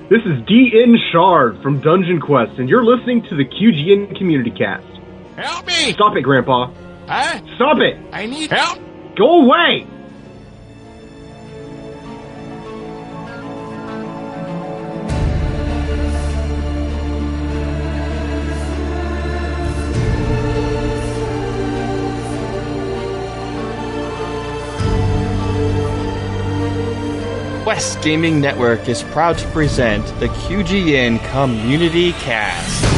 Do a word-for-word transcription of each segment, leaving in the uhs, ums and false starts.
This is D N Shard from Dungeon Quest, and you're listening to the Q G N Community Cast. Help me! Stop it, Grandpa. Huh? Stop it! I need help! Go away! Quest Gaming Network is proud to present the Q G N Community Cast.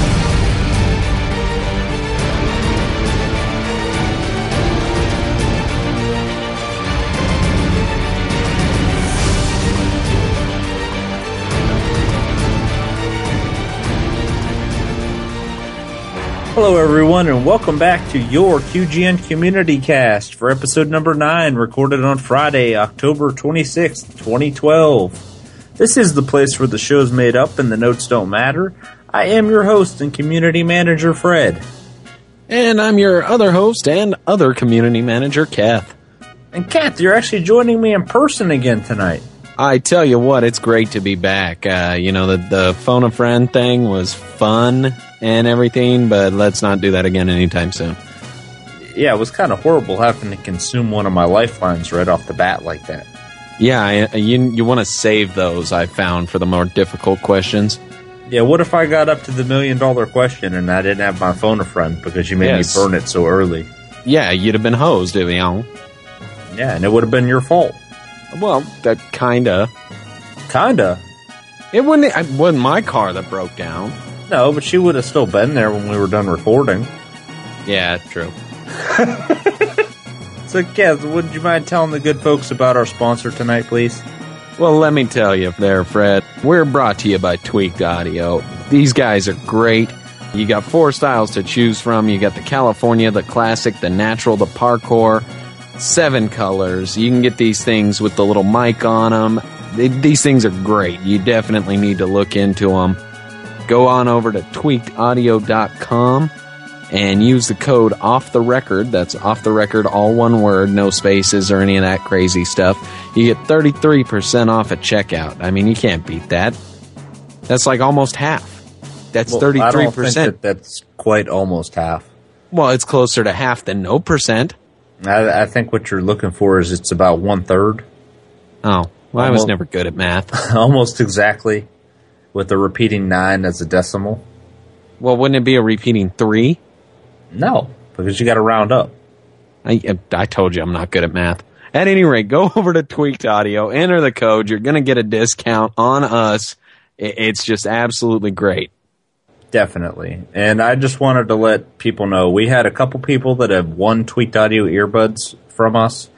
Hello everyone, and welcome back to your Q G N Community Cast for episode number nine, recorded on Friday, October twenty-sixth, twenty twelve. This is the place where the show's made up and the notes don't matter. I am your host and community manager, Fred. And I'm your other host and other community manager, Kath. And Kath, you're actually joining me in person again tonight. I tell you what, it's great to be back. Uh, you know, the, the phone a friend thing was fun and everything, but let's not do that again anytime soon. Yeah, it was kind of horrible having to consume one of my lifelines right off the bat like that. Yeah, I, you you want to save those, I found, for the more difficult questions. Yeah, what if I got up to the million dollar question and I didn't have my phone a friend because you made yes. me burn it so early? Yeah, you'd have been hosed, you know. Yeah, and it would have been your fault. Well, that kinda. Kinda? It wasn't, it wasn't my car that broke down. No, but she would have still been there when we were done recording. Yeah, true. So, Kev, would you mind telling the good folks about our sponsor tonight, please? Well, let me tell you there, Fred. We're brought to you by Tweaked Audio. These guys are great. You got four styles to choose from. You got the California, the Classic, the Natural, the Parkour. Seven colors. You can get these things with the little mic on them. They, these things are great. You definitely need to look into them. Go on over to tweaked audio dot com and use the code off the record. That's off the record, all one word, no spaces or any of that crazy stuff. You get thirty-three percent off at checkout. I mean, you can't beat that. That's like almost half. That's well, thirty-three percent. I don't think that that's quite almost half. Well, it's closer to half than no percent. I, I think what you're looking for is it's about one third. Oh, well, I was never good at math. Almost exactly. With a repeating nine as a decimal. Well, wouldn't it be a repeating three? No, because you got to round up. I, I told you I'm not good at math. At any rate, go over to Tweaked Audio, enter the code. You're going to get a discount on us. It's just absolutely great. Definitely. And I just wanted to let people know, we had a couple people that have won Tweaked Audio earbuds from us.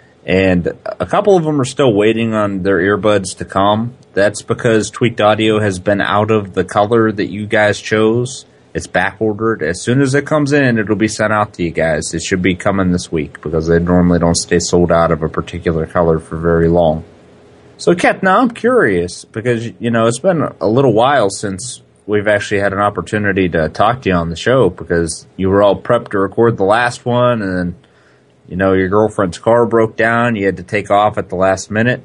And a couple of them are still waiting on their earbuds to come. That's because Tweaked Audio has been out of the color that you guys chose. It's back ordered. As soon as it comes in, it'll be sent out to you guys. It should be coming this week because they normally don't stay sold out of a particular color for very long. So, Kat, now I'm curious because, you know, it's been a little while since we've actually had an opportunity to talk to you on the show because you were all prepped to record the last one and then, you know, your girlfriend's car broke down. You had to take off at the last minute.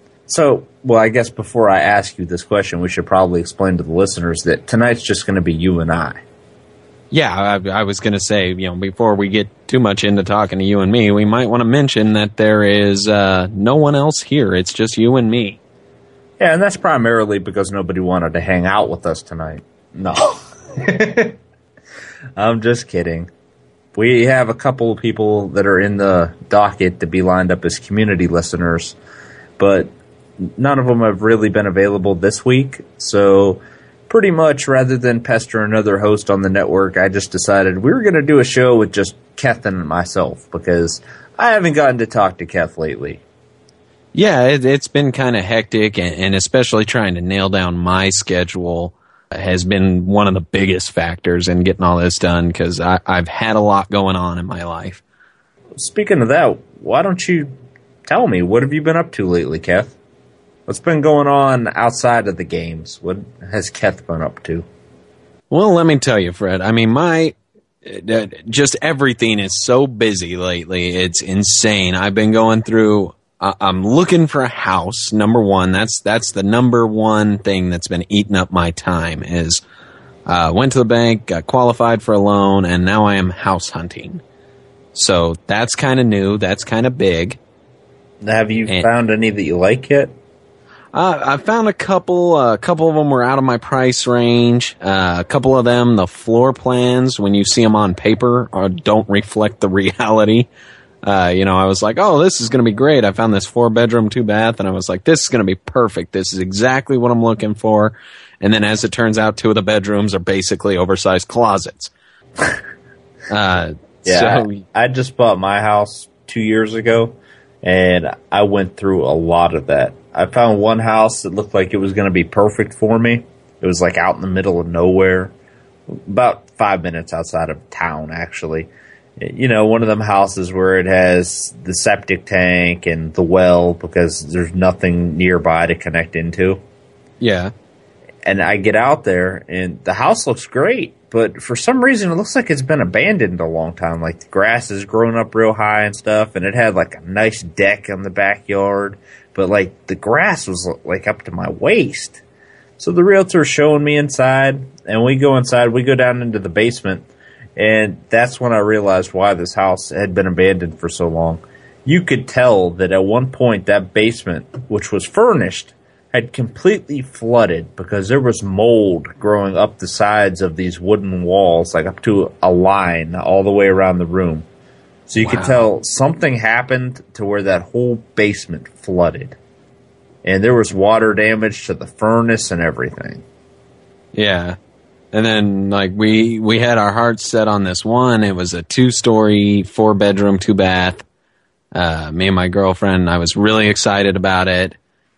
So, well, I guess before I ask you this question, we should probably explain to the listeners that tonight's just going to be you and I. Yeah, I, I was going to say, you know, before we get too much into talking to you and me, we might want to mention that there is uh, no one else here. It's just you and me. Yeah, and that's primarily because nobody wanted to hang out with us tonight. No. I'm just kidding. We have a couple of people that are in the docket to be lined up as community listeners, but none of them have really been available this week. So pretty much rather than pester another host on the network, I just decided we were going to do a show with just Keth and myself because I haven't gotten to talk to Keth lately. Yeah, it, it's been kind of hectic, and, and especially trying to nail down my schedule has been one of the biggest factors in getting all this done because I've had a lot going on in my life. Speaking of that, why don't you tell me, what have you been up to lately, Keth? What's been going on outside of the games? What has Keth been up to? Well, let me tell you, Fred. I mean, my uh, just everything is so busy lately. It's insane. I've been going through I- I'm looking for a house. Number one, that's that's the number one thing that's been eating up my time. Is uh, went to the bank, got qualified for a loan, and now I am house hunting. So that's kind of new. That's kind of big. Have you and, found any that you like yet? Uh, I found a couple. Uh, a couple of them were out of my price range. Uh, a couple of them, the floor plans, when you see them on paper, uh, don't reflect the reality. Uh, you know, I was like, oh, this is going to be great. I found this four bedroom, two bath, and I was like, this is going to be perfect. This is exactly what I'm looking for. And then as it turns out, two of the bedrooms are basically oversized closets. uh, yeah, so, I, I just bought my house two years ago, and I went through a lot of that. I found one house that looked like it was going to be perfect for me. It was like out in the middle of nowhere, about five minutes outside of town, actually. You know, one of them houses where it has the septic tank and the well because there's nothing nearby to connect into. Yeah. And I get out there, and the house looks great, but for some reason it looks like it's been abandoned a long time. Like the grass has grown up real high and stuff, and it had like a nice deck in the backyard, but like the grass was like up to my waist. So the realtor's showing me inside, and we go inside, we go down into the basement, and that's when I realized why this house had been abandoned for so long. You could tell that at one point that basement, which was furnished, had completely flooded because there was mold growing up the sides of these wooden walls, like up to a line all the way around the room. So you wow. could tell something happened to where that whole basement flooded. And there was water damage to the furnace and everything. Yeah. And then, like, we, we had our hearts set on this one. It was a two-story, four-bedroom, two-bath. Uh, me and my girlfriend, I was really excited about it.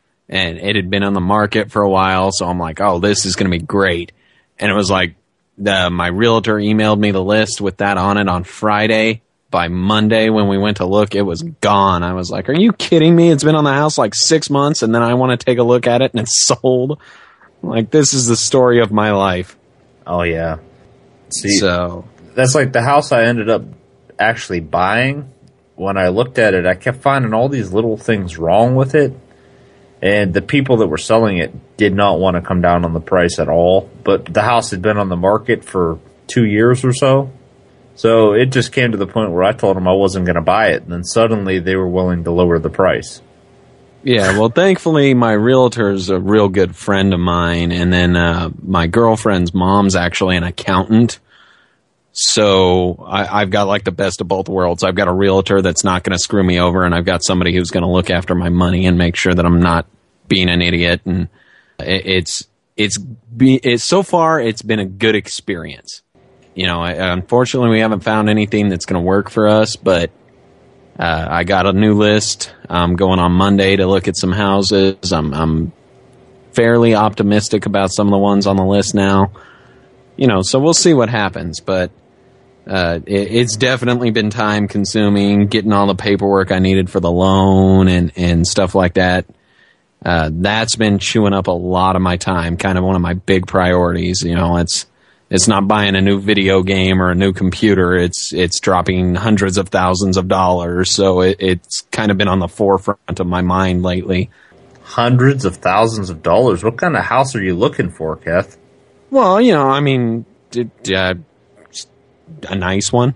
And it had been on the market for a while, so I'm like, oh, this is going to be great. And it was like, the, my realtor emailed me the list with that on it on Friday. By Monday, when we went to look, it was gone. I was like, are you kidding me? It's been on the house like six months, and then I want to take a look at it, and it's sold. Like, this is the story of my life. Oh, yeah. See, so that's like the house I ended up actually buying. When I looked at it, I kept finding all these little things wrong with it. And the people that were selling it did not want to come down on the price at all. But the house had been on the market for two years or so. So it just came to the point where I told them I wasn't going to buy it. And then suddenly they were willing to lower the price. Yeah, well, thankfully, my realtor's a real good friend of mine. And then uh, my girlfriend's mom's actually an accountant. So I, I've got like the best of both worlds. I've got a realtor that's not going to screw me over, and I've got somebody who's going to look after my money and make sure that I'm not being an idiot. And it, it's it's be, it's so far it's been a good experience. You know, I, unfortunately, we haven't found anything that's going to work for us, but uh, I got a new list. I'm going on Monday to look at some houses. I'm I'm fairly optimistic about some of the ones on the list now. You know, so we'll see what happens, but uh, it, it's definitely been time consuming, getting all the paperwork I needed for the loan and, and stuff like that. Uh, that's been chewing up a lot of my time, kind of one of my big priorities. You know, it's it's not buying a new video game or a new computer. It's it's dropping hundreds of thousands of dollars, so it, it's kind of been on the forefront of my mind lately. Hundreds of thousands of dollars? What kind of house are you looking for, Keth? Well, you know, I mean, uh, a nice one.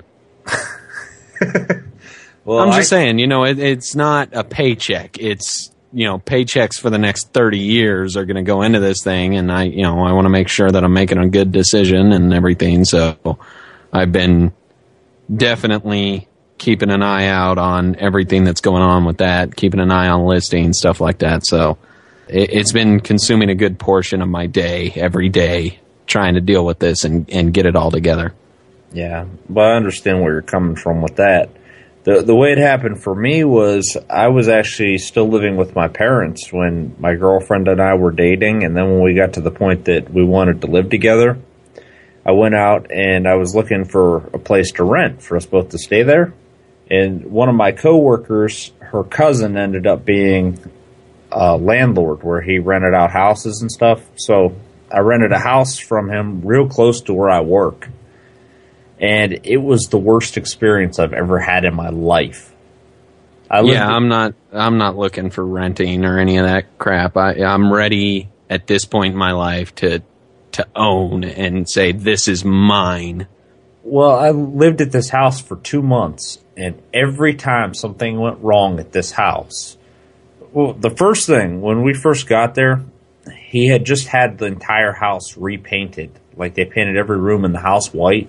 Well, I'm just I, saying, you know, it, it's not a paycheck. It's, you know, paychecks for the next thirty years are going to go into this thing. And I, you know, I want to make sure that I'm making a good decision and everything. So I've been definitely keeping an eye out on everything that's going on with that, keeping an eye on listings, stuff like that. So it, it's been consuming a good portion of my day every day, trying to deal with this and, and get it all together. Yeah, but I understand where you're coming from with that. The the way it happened for me was I was actually still living with my parents when my girlfriend and I were dating, and then when we got to the point that we wanted to live together, I went out and I was looking for a place to rent for us both to stay there. And one of my coworkers, her cousin ended up being a landlord where he rented out houses and stuff. So I rented a house from him real close to where I work. And it was the worst experience I've ever had in my life. I lived yeah, I'm not. I'm not looking for renting or any of that crap. I, I'm ready at this point in my life to to own and say this is mine. Well, I lived at this house for two months, and every time something went wrong at this house, well, the first thing when we first got there, he had just had the entire house repainted. Like they painted every room in the house white.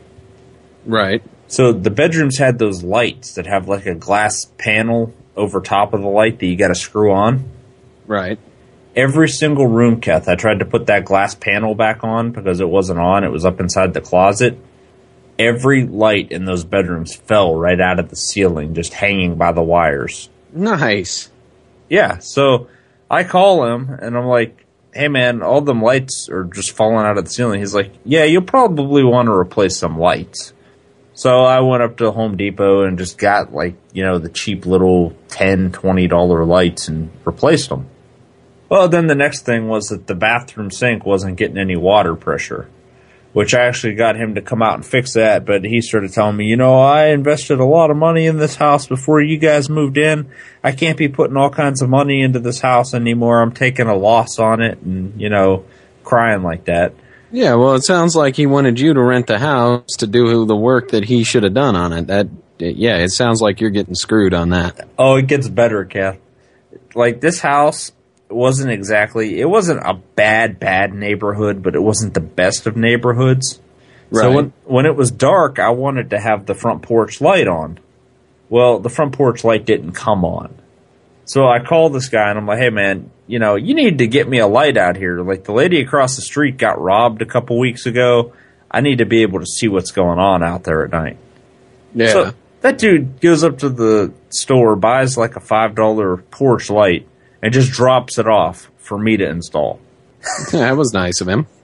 Right. So the bedrooms had those lights that have like a glass panel over top of the light that you got to screw on. Right. Every single room, Keth, I tried to put that glass panel back on because it wasn't on. It was up inside the closet. Every light in those bedrooms fell right out of the ceiling, just hanging by the wires. Nice. Yeah, so I call him, and I'm like, hey, man, all them lights are just falling out of the ceiling. He's like, yeah, you'll probably want to replace some lights. So I went up to Home Depot and just got, like, you know, the cheap little ten dollars, twenty dollars lights and replaced them. Well, then the next thing was that the bathroom sink wasn't getting any water pressure, which I actually got him to come out and fix that. But he started telling me, you know, I invested a lot of money in this house before you guys moved in. I can't be putting all kinds of money into this house anymore. I'm taking a loss on it and, you know, crying like that. Yeah, well, it sounds like he wanted you to rent the house to do the work that he should have done on it. That, yeah, it sounds like you're getting screwed on that. Oh, it gets better, Kath. Like, this house wasn't exactly, it wasn't a bad, bad neighborhood, but it wasn't the best of neighborhoods. Right. So when, when it was dark, I wanted to have the front porch light on. Well, the front porch light didn't come on. So I called this guy and I'm like, hey man, you know, you need to get me a light out here. Like the lady across the street got robbed a couple weeks ago. I need to be able to see what's going on out there at night. Yeah. So that dude goes up to the store, buys like a five dollar porch light, and just drops it off for me to install. That was nice of him.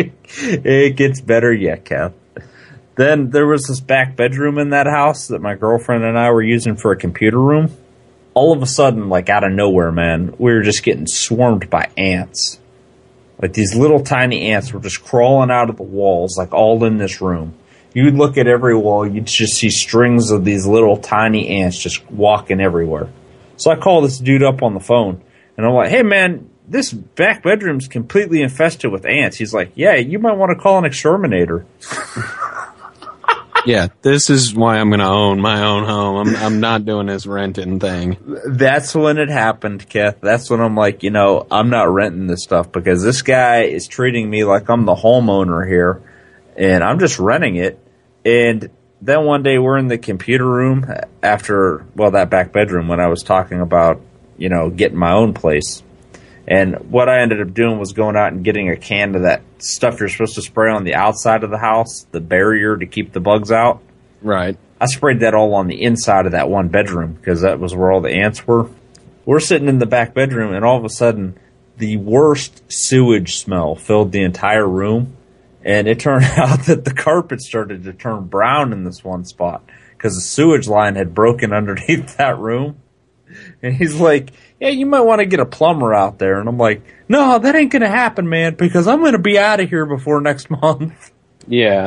It gets better yet, Kath. Then there was this back bedroom in that house that my girlfriend and I were using for a computer room. All of a sudden, like out of nowhere, man, we were just getting swarmed by ants. Like these little tiny ants were just crawling out of the walls, like all in this room. You'd look at every wall, you'd just see strings of these little tiny ants just walking everywhere. So I call this dude up on the phone, and I'm like, hey man, this back bedroom's completely infested with ants. He's like, yeah, you might want to call an exterminator. Yeah, this is why I'm going to own my own home. I'm I'm not doing this renting thing. That's when it happened, Keth. That's when I'm like, you know, I'm not renting this stuff because this guy is treating me like I'm the homeowner here, and I'm just renting it. And then one day we're in the computer room after, well, that back bedroom when I was talking about, you know, getting my own place. And what I ended up doing was going out and getting a can of that stuff you're supposed to spray on the outside of the house, the barrier to keep the bugs out. Right. I sprayed that all on the inside of that one bedroom because that was where all the ants were. We're sitting in the back bedroom, and all of a sudden, the worst sewage smell filled the entire room. And it turned out that the carpet started to turn brown in this one spot because the sewage line had broken underneath that room. And he's like, yeah, you might want to get a plumber out there. And I'm like, no, that ain't going to happen, man, because I'm going to be out of here before next month. Yeah.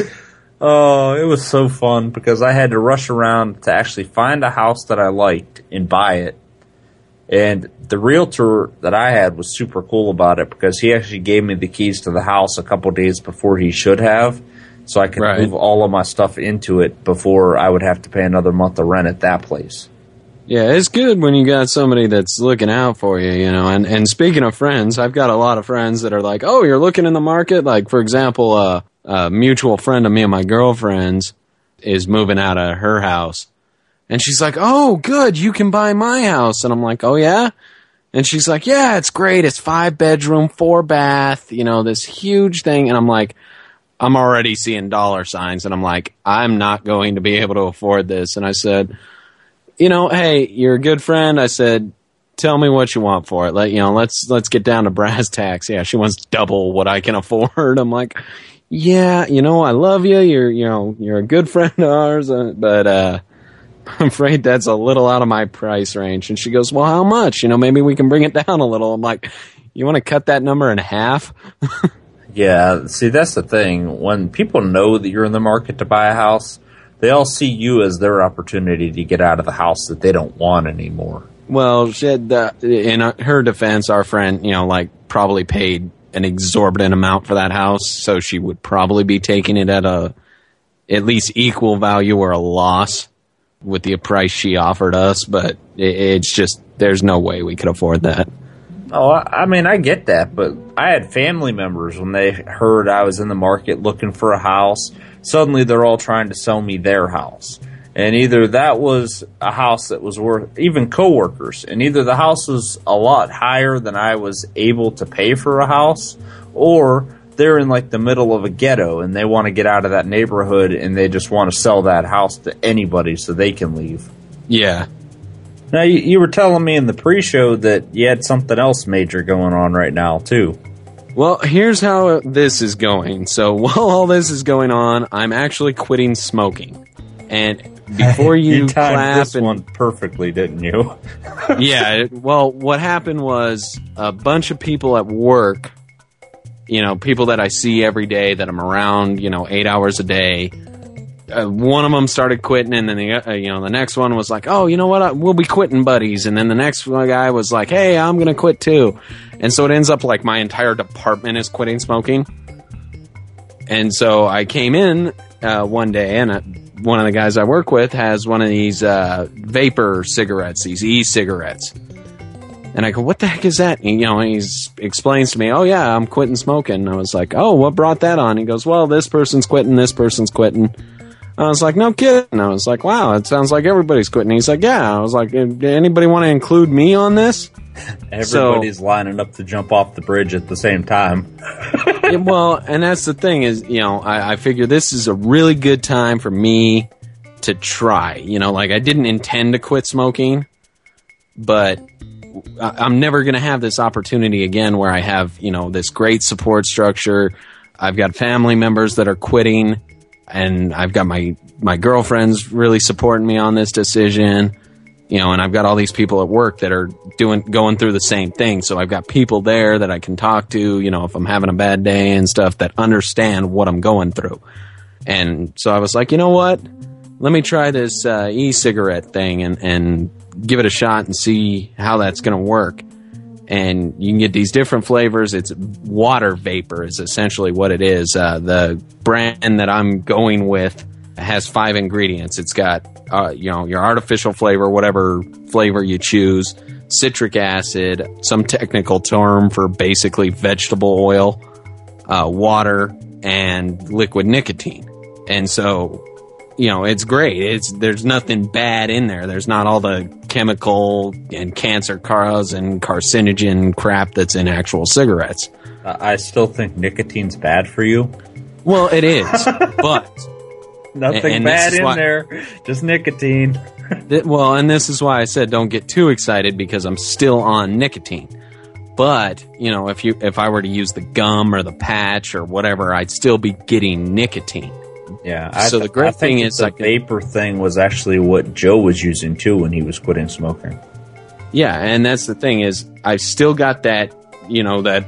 Oh, it was so fun because I had to rush around to actually find a house that I liked and buy it. And the realtor that I had was super cool about it because he actually gave me the keys to the house a couple days before he should have. So I could right. move all of my stuff into it before I would have to pay another month of rent at that place. Yeah, it's good when you got somebody that's looking out for you, you know. And, and speaking of friends, I've got a lot of friends that are like, oh, you're looking in the market? Like, for example, uh, a mutual friend of me and my girlfriend's is moving out of her house. And she's like, oh, good, you can buy my house. And I'm like, oh, yeah? And she's like, yeah, it's great. It's five bedroom, four bath, you know, this huge thing. And I'm like, I'm already seeing dollar signs. And I'm like, I'm not going to be able to afford this. And I said, you know, hey, you're a good friend. I said, tell me what you want for it. Let you know, let's let's get down to brass tacks. Yeah, she wants double what I can afford. I'm like, yeah, you know, I love you. You're you know, you're a good friend of ours, uh, but uh, I'm afraid that's a little out of my price range. And she goes, well, how much? You know, maybe we can bring it down a little. I'm like, you want to cut that number in half? Yeah, see, that's the thing. When people know that you're in the market to buy a house, they all see you as their opportunity to get out of the house that they don't want anymore. Well, she had, uh, in her defense, our friend, you know, like probably paid an exorbitant amount for that house, so she would probably be taking it at a at least equal value or a loss with the price she offered us. But it, it's just there's no way we could afford that. Oh, I mean, I get that, but I had family members when they heard I was in the market looking for a house. Suddenly, they're all trying to sell me their house. And either that was a house that was worth, even coworkers, and either the house was a lot higher than I was able to pay for a house, or they're in like the middle of a ghetto and they want to get out of that neighborhood and they just want to sell that house to anybody so they can leave. Yeah. Now, you, you were telling me in the pre-show that you had something else major going on right now, too. Well, here's how this is going. So while all this is going on, I'm actually quitting smoking. And before you, you timed clap this and, one perfectly, didn't you? Yeah, well, what happened was a bunch of people at work, you know, people that I see every day that I'm around, you know, eight hours a day, Uh, one of them started quitting, and then the uh, you know the next one was like, "Oh, you know what? I, we'll be quitting buddies." And then the next guy was like, "Hey, I'm gonna quit too." And so it ends up like my entire department is quitting smoking. And so I came in uh, one day, and uh, one of the guys I work with has one of these uh, vapor cigarettes, these e-cigarettes. And I go, "What the heck is that?" And, you know, he explains to me, "Oh yeah, I'm quitting smoking." And I was like, "Oh, what brought that on?" He goes, "Well, this person's quitting, this person's quitting." I was like, "No kidding." I was like, "Wow, it sounds like everybody's quitting." He's like, "Yeah." I was like, "Anybody want to include me on this?" Everybody's so, lining up to jump off the bridge at the same time. Yeah, well, and that's the thing is, you know, I, I figure this is a really good time for me to try. You know, like I didn't intend to quit smoking, but I'm never going to have this opportunity again where I have, you know, this great support structure. I've got family members that are quitting. And I've got my, my girlfriend's really supporting me on this decision, you know, and I've got all these people at work that are doing, going through the same thing. So I've got people there that I can talk to, you know, if I'm having a bad day and stuff that understand what I'm going through. And so I was like, you know what? Let me try this uh, e-cigarette thing and, and give it a shot and see how that's going to work. And you can get these different flavors. It's water vapor is essentially what it is. Uh, the brand that I'm going with has five ingredients. It's got, uh, you know, your artificial flavor, whatever flavor you choose, citric acid, some technical term for basically vegetable oil, uh, water, and liquid nicotine. And so, you know, it's great. It's there's nothing bad in there. There's not all the chemical and cancer cause and carcinogen crap that's in actual cigarettes. Uh, I still think nicotine's bad for you. Well, it is, but nothing and, and bad in why, there. Just nicotine. th- well, and this is why I said don't get too excited because I'm still on nicotine. But you know, if you if I were to use the gum or the patch or whatever, I'd still be getting nicotine. Yeah. I so th- the great I thing think is, the like, vapor thing was actually what Joe was using too when he was quitting smoking. Yeah, and that's the thing is, I've still got that, you know, that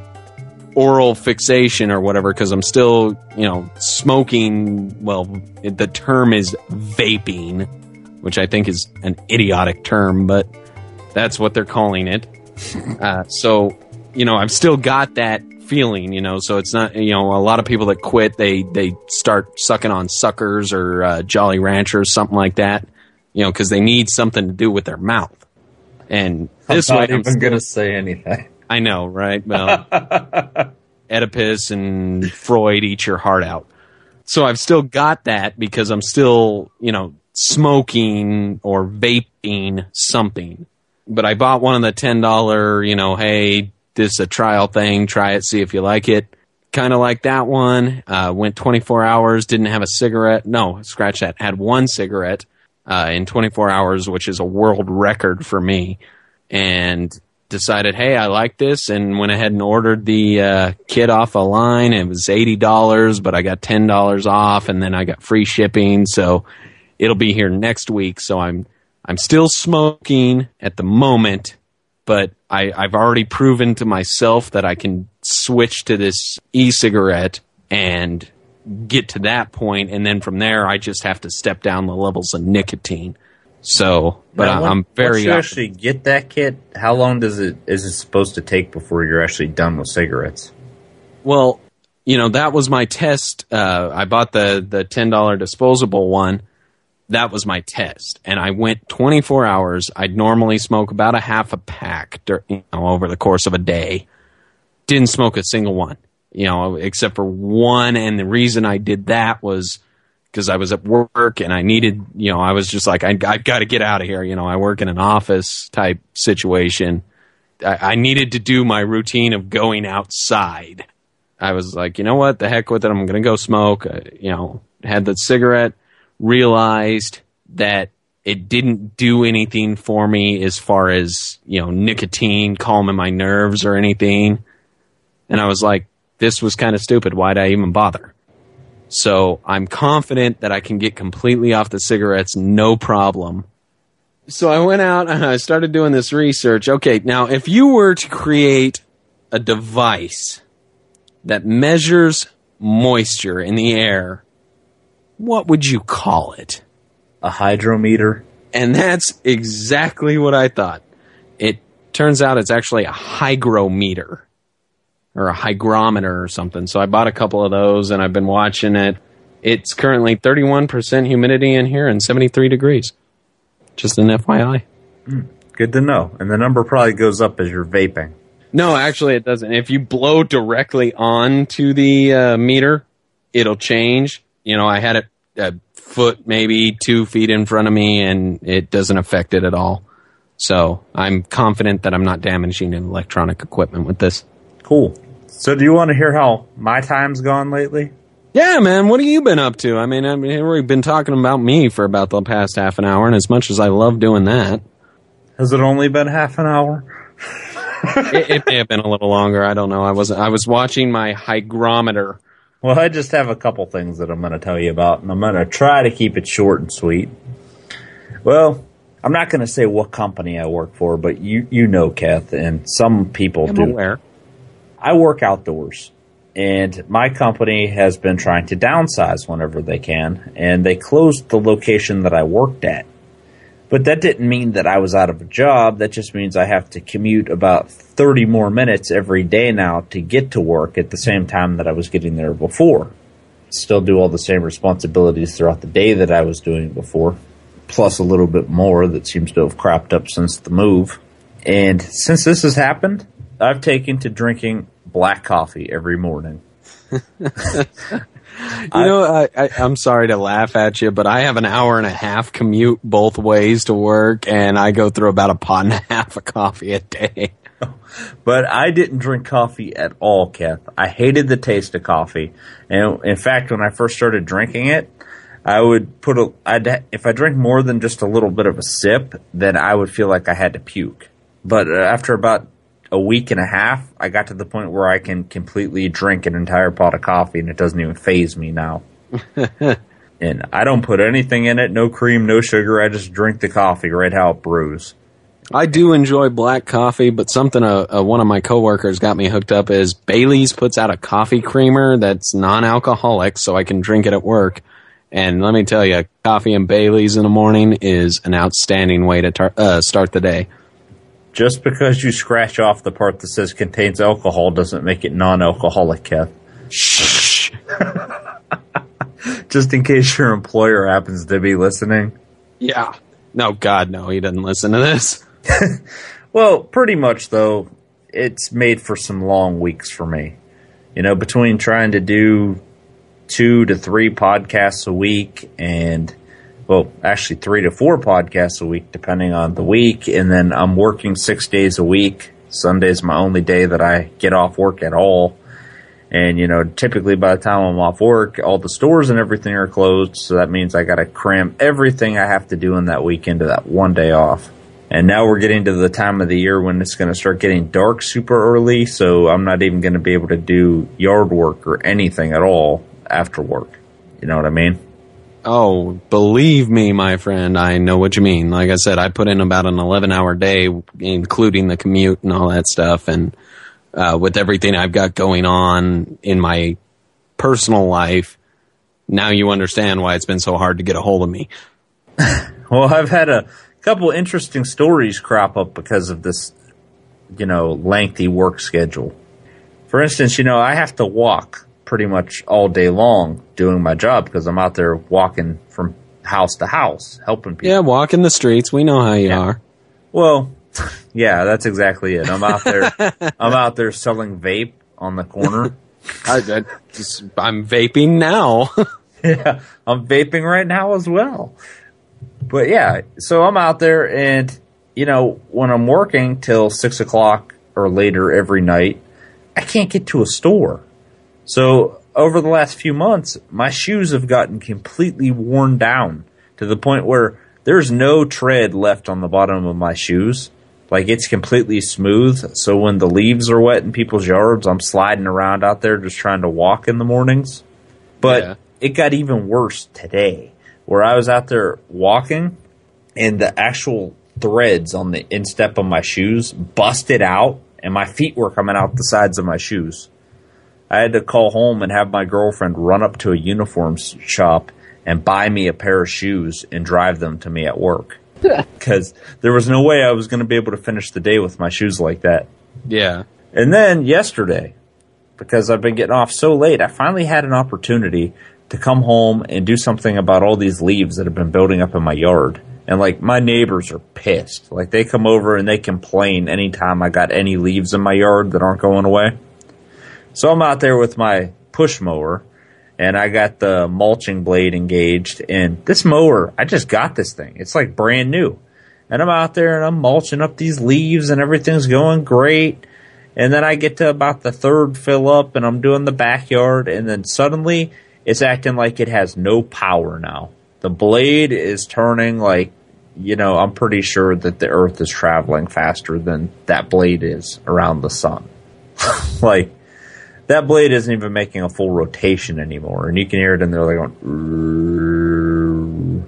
oral fixation or whatever because I'm still, you know, smoking. Well, the term is vaping, which I think is an idiotic term, but that's what they're calling it. Uh, so, you know, I've still got that feeling, you know, so it's not, you know, a lot of people that quit, they, they start sucking on Suckers or uh, Jolly Rancher or something like that, you know, because they need something to do with their mouth. And this I'm not way, even I'm still, gonna say anything. I know, right? Well, Oedipus and Freud eat your heart out. So I've still got that because I'm still, you know, smoking or vaping something. But I bought one of the ten dollars, you know, hey, this is a trial thing, try it, see if you like it. Kind of like that one. Uh, went twenty-four hours, didn't have a cigarette. No, scratch that. Had one cigarette uh, in twenty-four hours, which is a world record for me. And decided, hey, I like this, and went ahead and ordered the uh, kit off a line. It was eighty dollars, but I got ten dollars off, and then I got free shipping. So it'll be here next week. So I'm I'm still smoking at the moment, but I, I've already proven to myself that I can switch to this e-cigarette and get to that point, and then from there, I just have to step down the levels of nicotine. So, but now, when, I'm very. Once you actually get that kit, how long does it is it supposed to take before you're actually done with cigarettes? Well, you know, that was my test. Uh, I bought the the ten dollar disposable one. That was my test, and I went twenty-four hours. I'd normally smoke about a half a pack, you know, over the course of a day. Didn't smoke a single one, you know, except for one. And the reason I did that was because I was at work and I needed, you know, I was just like, I, I've got to get out of here. You know, I work in an office type situation. I, I needed to do my routine of going outside. I was like, you know what, the heck with it. I'm going to go smoke. I, you know, had the cigarette, realized that it didn't do anything for me as far as, you know, nicotine calming my nerves or anything. And I was like, this was kind of stupid. Why'd I even bother? So I'm confident that I can get completely off the cigarettes, no problem. So I went out and I started doing this research. Okay, now if you were to create a device that measures moisture in the air, what would you call it? A hydrometer. And that's exactly what I thought. It turns out it's actually a hygrometer. Or a hygrometer or something. So I bought a couple of those and I've been watching it. It's currently thirty-one percent humidity in here and seventy-three degrees. Just an F Y I. Mm, good to know. And the number probably goes up as you're vaping. No, actually it doesn't. If you blow directly onto the uh, meter, it'll change. You know, I had it a foot, maybe two feet in front of me, and it doesn't affect it at all. So I'm confident that I'm not damaging electronic equipment with this. Cool. So do you want to hear how my time's gone lately? Yeah, man. What have you been up to? I mean, I mean, we've been talking about me for about the past half an hour, and as much as I love doing that. Has it only been half an hour? it, it may have been a little longer. I don't know. I was I was watching my hygrometer. Well, I just have a couple things that I'm going to tell you about, and I'm going to try to keep it short and sweet. Well, I'm not going to say what company I work for, but you, you know, Kath, and some people I'm do. aware. I work outdoors, and my company has been trying to downsize whenever they can, and they closed the location that I worked at. But that didn't mean that I was out of a job. That just means I have to commute about thirty more minutes every day now to get to work at the same time that I was getting there before. Still do all the same responsibilities throughout the day that I was doing before, plus a little bit more that seems to have cropped up since the move. And since this has happened, I've taken to drinking black coffee every morning. You know, I, I, I'm sorry to laugh at you, but I have an hour and a half commute both ways to work, and I go through about a pot and a half of coffee a day. But I didn't drink coffee at all, Kath. I hated the taste of coffee. And in fact, when I first started drinking it, I would put a, I'd, if I drank more than just a little bit of a sip, then I would feel like I had to puke. But after about a week and a half, I got to the point where I can completely drink an entire pot of coffee and it doesn't even faze me now. And I don't put anything in it, no cream, no sugar. I just drink the coffee right how it brews. I do enjoy black coffee, but something uh, uh, one of my coworkers got me hooked up is Bailey's puts out a coffee creamer that's non-alcoholic so I can drink it at work. And let me tell you, coffee and Bailey's in the morning is an outstanding way to tar- uh, start the day. Just because you scratch off the part that says contains alcohol doesn't make it non-alcoholic, Kath. Shh. Just in case your employer happens to be listening. Yeah. No, God, no, he doesn't listen to this. Well, pretty much, though, it's made for some long weeks for me. You know, between trying to do two to three podcasts a week and... Well, actually three to four podcasts a week, depending on the week. And then I'm working six days a week. Sunday's my only day that I get off work at all. And, you know, typically by the time I'm off work, all the stores and everything are closed. So that means I got to cram everything I have to do in that week into that one day off. And now we're getting to the time of the year when it's going to start getting dark super early. So I'm not even going to be able to do yard work or anything at all after work. You know what I mean? Oh, believe me, my friend, I know what you mean. Like I said, I put in about an eleven-hour day, including the commute and all that stuff. And uh, with everything I've got going on in my personal life, now you understand why it's been so hard to get a hold of me. Well, I've had a couple interesting stories crop up because of this, you know, lengthy work schedule. For instance, you know, I have to walk pretty much all day long doing my job because I'm out there walking from house to house, helping people. Yeah, walking the streets. We know how you yeah. are. Well, yeah, that's exactly it. I'm out there. I'm out there selling vape on the corner. I, I just, I'm vaping now. Yeah, I'm vaping right now as well. But yeah, so I'm out there, and you know, when I'm working till six o'clock or later every night, I can't get to a store. So over the last few months, my shoes have gotten completely worn down to the point where there's no tread left on the bottom of my shoes. Like, it's completely smooth. So when the leaves are wet in people's yards, I'm sliding around out there just trying to walk in the mornings. But yeah. It got even worse today, where I was out there walking and the actual threads on the instep of my shoes busted out and my feet were coming out the sides of my shoes. I had to call home and have my girlfriend run up to a uniform shop and buy me a pair of shoes and drive them to me at work. Because there was no way I was going to be able to finish the day with my shoes like that. Yeah. And then yesterday, because I've been getting off so late, I finally had an opportunity to come home and do something about all these leaves that have been building up in my yard. And, like, my neighbors are pissed. Like, they come over and they complain anytime I got any leaves in my yard that aren't going away. So I'm out there with my push mower, and I got the mulching blade engaged. And this mower, I just got this thing. It's, like, brand new. And I'm out there, and I'm mulching up these leaves, and everything's going great. And then I get to about the third fill up, and I'm doing the backyard, and then suddenly it's acting like it has no power now. The blade is turning like, you know, I'm pretty sure that the Earth is traveling faster than that blade is around the sun. Like, that blade isn't even making a full rotation anymore, and you can hear it in there like going,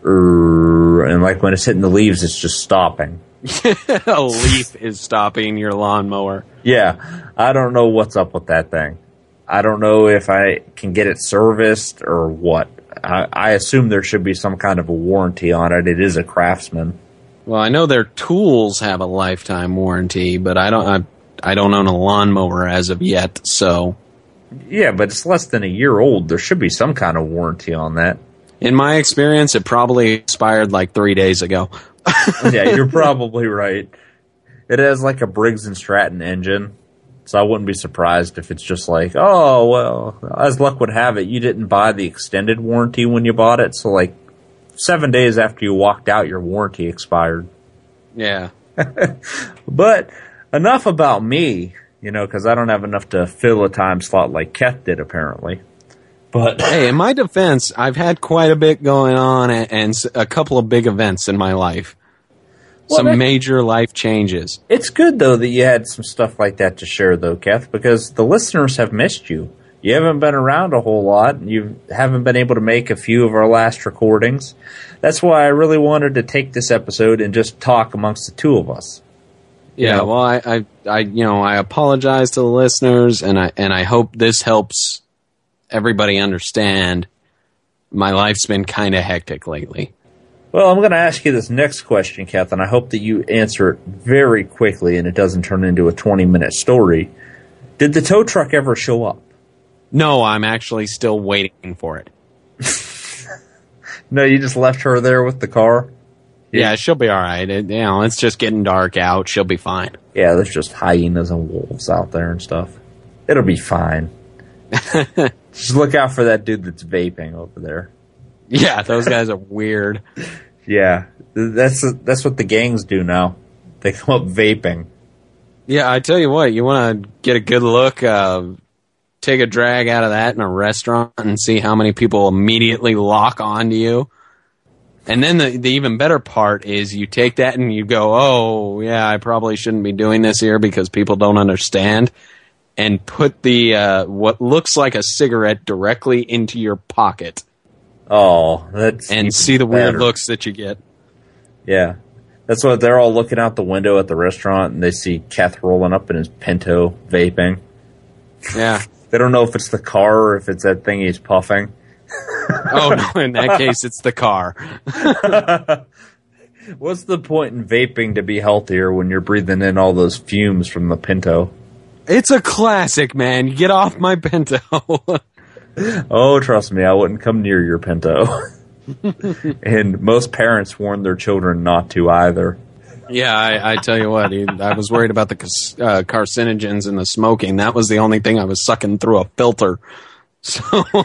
and like when it's hitting the leaves, it's just stopping. A leaf is stopping your lawnmower. Yeah, I don't know what's up with that thing. I don't know if I can get it serviced or what. I, I assume there should be some kind of a warranty on it. It is a Craftsman. Well, I know their tools have a lifetime warranty, but I don't. I, I don't own a lawnmower as of yet. So, yeah, but it's less than a year old. There should be some kind of warranty on that. In my experience, it probably expired like three days ago. Yeah, you're probably right. It has like a Briggs and Stratton engine. So I wouldn't be surprised if it's just like, oh, well, as luck would have it, you didn't buy the extended warranty when you bought it. So, like, seven days after you walked out, your warranty expired. Yeah. But enough about me, you know, because I don't have enough to fill a time slot like Keth did, apparently. But hey, in my defense, I've had quite a bit going on and, and a couple of big events in my life. Well, some that, major life changes. It's good, though, that you had some stuff like that to share, though, Keth, because the listeners have missed you. You haven't been around a whole lot. You haven't been able to make a few of our last recordings. That's why I really wanted to take this episode and just talk amongst the two of us. Yeah, you know? well, I, I, I, you know, I apologize to the listeners, and I, and I hope this helps everybody understand. My life's been kind of hectic lately. Well, I'm going to ask you this next question, Kath, and I hope that you answer it very quickly and it doesn't turn into a twenty-minute story. Did the tow truck ever show up? No, I'm actually still waiting for it. No, you just left her there with the car? Yeah, she'll be all right. It, you know, it's just getting dark out. She'll be fine. Yeah, there's just hyenas and wolves out there and stuff. It'll be fine. Just look out for that dude that's vaping over there. Yeah, those guys are weird. Yeah, that's that's what the gangs do now. They come up vaping. Yeah, I tell you what, you want to get a good look, uh, take a drag out of that in a restaurant and see how many people immediately lock onto you. And then the, the even better part is you take that and you go, oh, yeah, I probably shouldn't be doing this here because people don't understand. And put the uh, what looks like a cigarette directly into your pocket. Oh, that's and see the better. weird looks that you get. Yeah, that's what they're all looking out the window at the restaurant, and they see Keth rolling up in his Pinto vaping. Yeah, they don't know if it's the car or if it's that thing he's puffing. Oh, no, in that case, it's the car. What's the point in vaping to be healthier when you're breathing in all those fumes from the Pinto? It's a classic, man. Get off my Pinto. Oh, trust me, I wouldn't come near your Pinto. And most parents warn their children not to either. Yeah, I, I tell you what, I was worried about the uh, carcinogens and the smoking. That was the only thing I was sucking through a filter. So,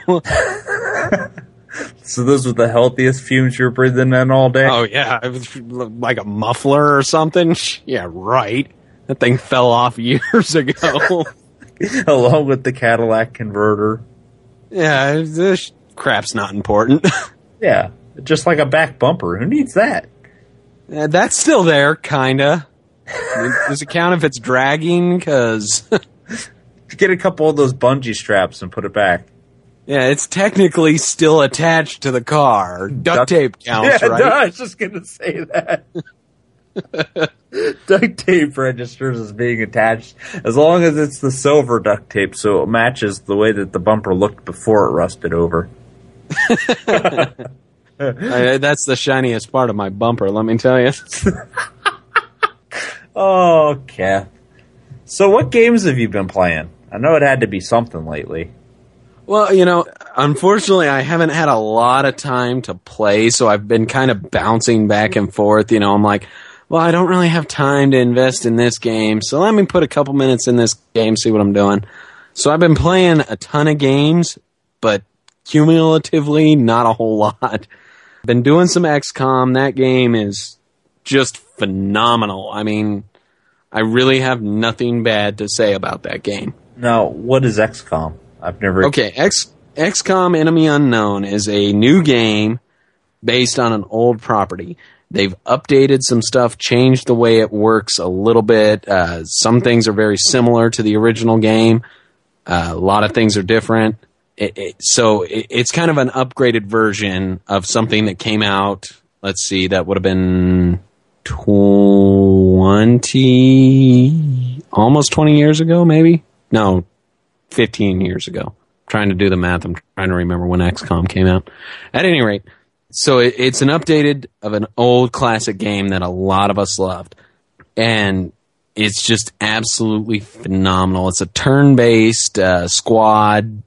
so those were the healthiest fumes you were breathing in all day? Oh, yeah, it was like a muffler or something. Yeah, right. That thing fell off years ago. Along with the Cadillac converter. Yeah, this crap's not important. Yeah, just like a back bumper. Who needs that? Uh, that's still there, kinda. Does it count if it's dragging? Because get a couple of those bungee straps and put it back. Yeah, it's technically still attached to the car. Duct, Duct tape counts, yeah, right? No, I was just going to say that. Duct tape registers as being attached as long as it's the silver duct tape, so it matches the way that the bumper looked before it rusted over. I, that's the shiniest part of my bumper, let me tell you. Oh, Kath. So what games have you been playing? I know it had to be something lately. Well, you know, unfortunately, I haven't had a lot of time to play, so I've been kind of bouncing back and forth. You know, I'm like, well, I don't really have time to invest in this game, so let me put a couple minutes in this game, see what I'm doing. So I've been playing a ton of games, but cumulatively, not a whole lot. Been doing some X COM. That game is just phenomenal. I mean, I really have nothing bad to say about that game. Now, what is X COM? I've never... Okay, X X COM Enemy Unknown is a new game based on an old property. They've updated some stuff, changed the way it works a little bit. Uh, some things are very similar to the original game. Uh, a lot of things are different. It, it, so it, it's kind of an upgraded version of something that came out, let's see, that would have been twenty, almost twenty years ago, maybe? No, fifteen years ago. I'm trying to do the math. I'm trying to remember when X COM came out. At any rate, so it, it's an updated of an old classic game that a lot of us loved. And it's just absolutely phenomenal. It's a turn-based uh, squad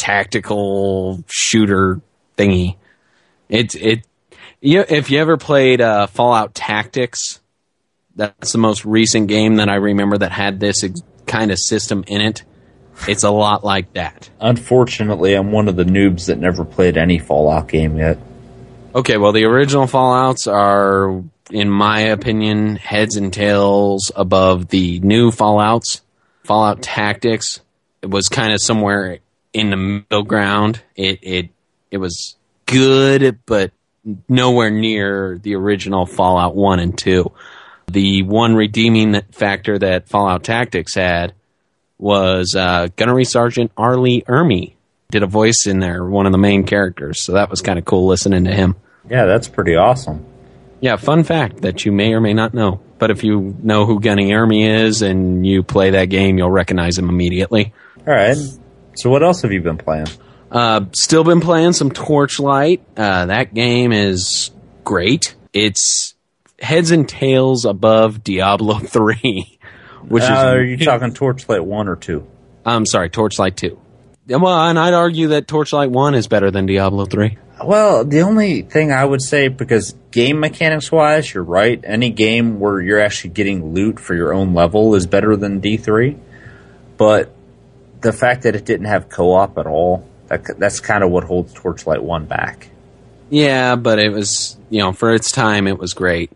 tactical shooter thingy. It's it. You, if you ever played uh, Fallout Tactics, that's the most recent game that I remember that had this ex- kind of system in it. It's a lot like that. Unfortunately, I'm one of the noobs that never played any Fallout game yet. Okay, well, the original Fallouts are, in my opinion, heads and tails above the new Fallouts. Fallout Tactics, it was kind of somewhere in the middle ground. It it it was good, but nowhere near the original Fallout one and two. The one redeeming factor that Fallout Tactics had was uh, Gunnery Sergeant Arlie Ermey did a voice in there, one of the main characters, so that was kind of cool listening to him. Yeah, that's pretty awesome. Yeah, fun fact that you may or may not know. But if you know who Gunny Ermey is and you play that game, you'll recognize him immediately. All right. So what else have you been playing? Uh, still been playing some Torchlight. Uh, that game is great. It's heads and tails above Diablo three. Which uh, is, are you talking Torchlight one or two? I'm sorry, Torchlight two. Well, and I'd argue that Torchlight one is better than Diablo three. Well, the only thing I would say, because game mechanics-wise, you're right. Any game where you're actually getting loot for your own level is better than D three. But the fact that it didn't have co-op at all, that, that's kind of what holds Torchlight one back. Yeah, but it was, you know, for its time, it was great.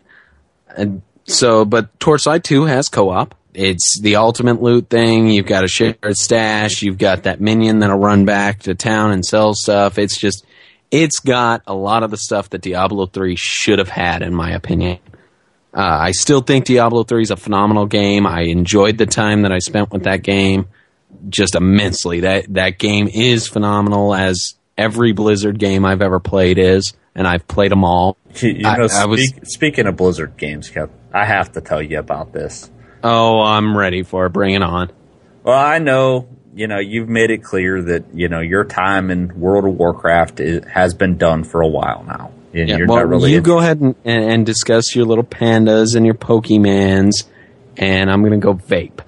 And so, but Torchlight two has co-op. It's the ultimate loot thing. You've got a shared stash. You've got that minion that'll run back to town and sell stuff. It's just... It's got a lot of the stuff that Diablo three should have had, in my opinion. Uh, I still think Diablo three is a phenomenal game. I enjoyed the time that I spent with that game just immensely. That that game is phenomenal, as every Blizzard game I've ever played is, and I've played them all. You know, I, I speak, was, speaking of Blizzard games, Kev, I have to tell you about this. Oh, I'm ready for it. Bring it on. Well, I know you know, you've made it clear that, you know, your time in World of Warcraft is, has been done for a while now. And yeah, you're well, not really you go ahead and, and discuss your little pandas and your Pokemans, and I'm going to go vape.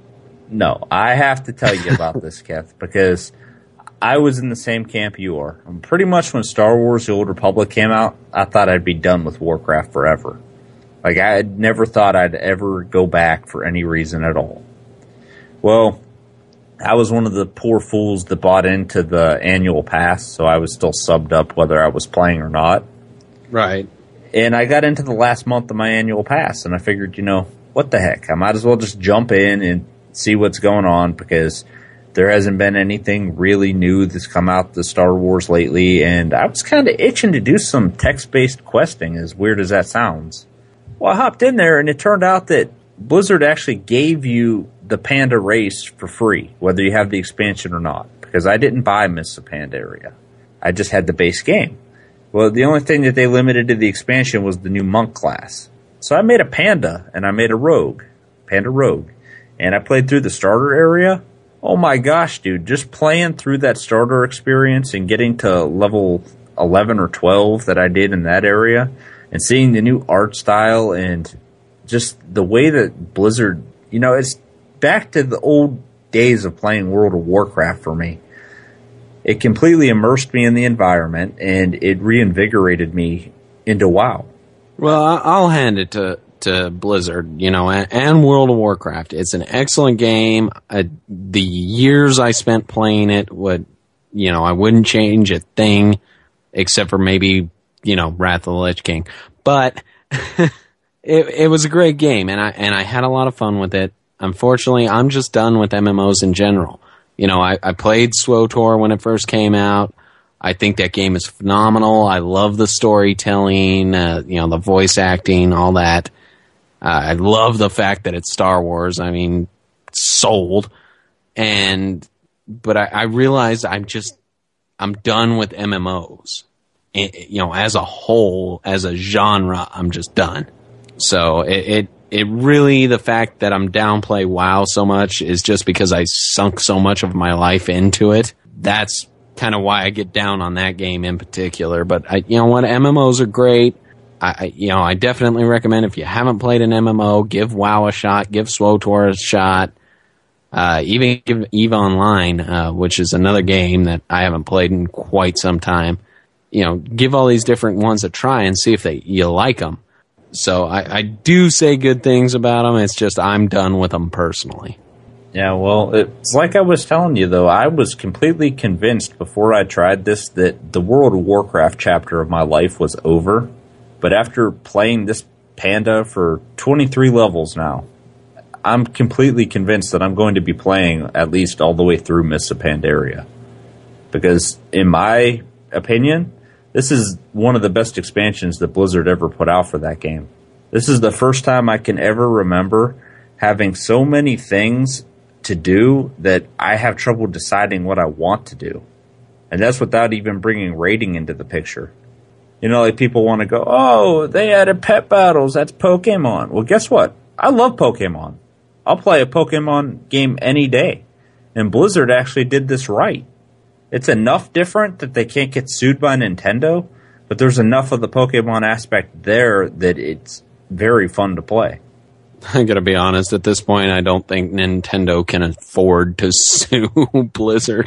No, I have to tell you about this, Keth, because I was in the same camp you are. And pretty much when Star Wars The Old Republic came out, I thought I'd be done with Warcraft forever. Like, I had never thought I'd ever go back for any reason at all. Well, I was one of the poor fools that bought into the annual pass, so I was still subbed up whether I was playing or not. Right. And I got into the last month of my annual pass, and I figured, you know, what the heck? I might as well just jump in and see what's going on, because there hasn't been anything really new that's come out to Star Wars lately, and I was kind of itching to do some text-based questing, as weird as that sounds. Well, I hopped in there, and it turned out that Blizzard actually gave you the Panda race for free, whether you have the expansion or not, because I didn't buy Mists of Pandaria. I just had the base game. Well, the only thing that they limited to the expansion was the new monk class. So I made a panda, and I made a rogue, panda rogue, and I played through the starter area. Oh my gosh, dude, just playing through that starter experience and getting to level eleven or twelve that I did in that area, and seeing the new art style and just the way that Blizzard, you know, it's back to the old days of playing World of Warcraft for me. It completely immersed me in the environment, and it reinvigorated me into WoW. Well, I'll hand it to, to Blizzard, you know, and, and World of Warcraft. It's an excellent game. Uh, the years I spent playing it would, you know, I wouldn't change a thing except for maybe, you know, Wrath of the Lich King. But it, it was a great game, and I and I had a lot of fun with it. Unfortunately, I'm just done with M M Os in general. You know, I, I played SWTOR when it first came out. I think that game is phenomenal. I love the storytelling, uh, you know, the voice acting, all that. Uh, I love the fact that it's Star Wars. I mean, sold. And, but I, I realized I'm just, I'm done with M M Os. It, you know, as a whole, as a genre, I'm just done. So it, it, it really, the fact that I'm downplay WoW so much is just because I sunk so much of my life into it. That's kind of why I get down on that game in particular. But I, you know what, M M Os are great. I, I, you know, I definitely recommend if you haven't played an M M O, give WoW a shot, give SWTOR a shot. Uh, even give EVE Online, uh, which is another game that I haven't played in quite some time. You know, give all these different ones a try and see if they you like them. So I, I do say good things about them. It's just I'm done with them personally. Yeah, well, it's like I was telling you, though. I was completely convinced before I tried this that the World of Warcraft chapter of my life was over. But after playing this panda for twenty-three levels now, I'm completely convinced that I'm going to be playing at least all the way through Mists of Pandaria. Because in my opinion, this is one of the best expansions that Blizzard ever put out for that game. This is the first time I can ever remember having so many things to do that I have trouble deciding what I want to do. And that's without even bringing raiding into the picture. You know, like people want to go, oh, they added pet battles, that's Pokemon. Well, guess what? I love Pokemon. I'll play a Pokemon game any day. And Blizzard actually did this right. It's enough different that they can't get sued by Nintendo, but there's enough of the Pokemon aspect there that it's very fun to play. I gotta be honest, at this point, I don't think Nintendo can afford to sue Blizzard.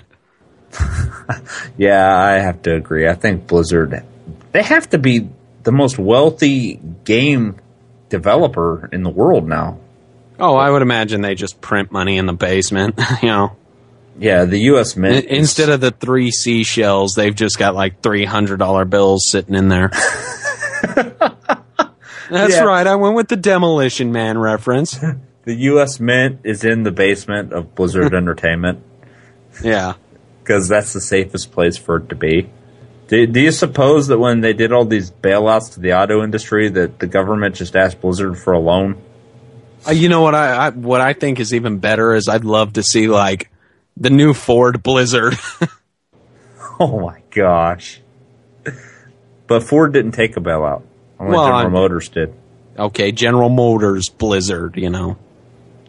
Yeah, I have to agree. I think Blizzard, they have to be the most wealthy game developer in the world now. Oh, I would imagine they just print money in the basement, you know. Yeah, the U S Mint. In- instead of the three seashells, they've just got like three hundred dollars bills sitting in there. That's yeah. right, I went with the Demolition Man reference. The U S Mint is in the basement of Blizzard Entertainment. Yeah. Because that's the safest place for it to be. Do, do you suppose that when they did all these bailouts to the auto industry that the government just asked Blizzard for a loan? Uh, you know what I, I what I think is even better is I'd love to see like the new Ford Blizzard. Oh my gosh. But Ford didn't take a bailout. Only well, General I'm, Motors did. Okay, General Motors Blizzard, you know.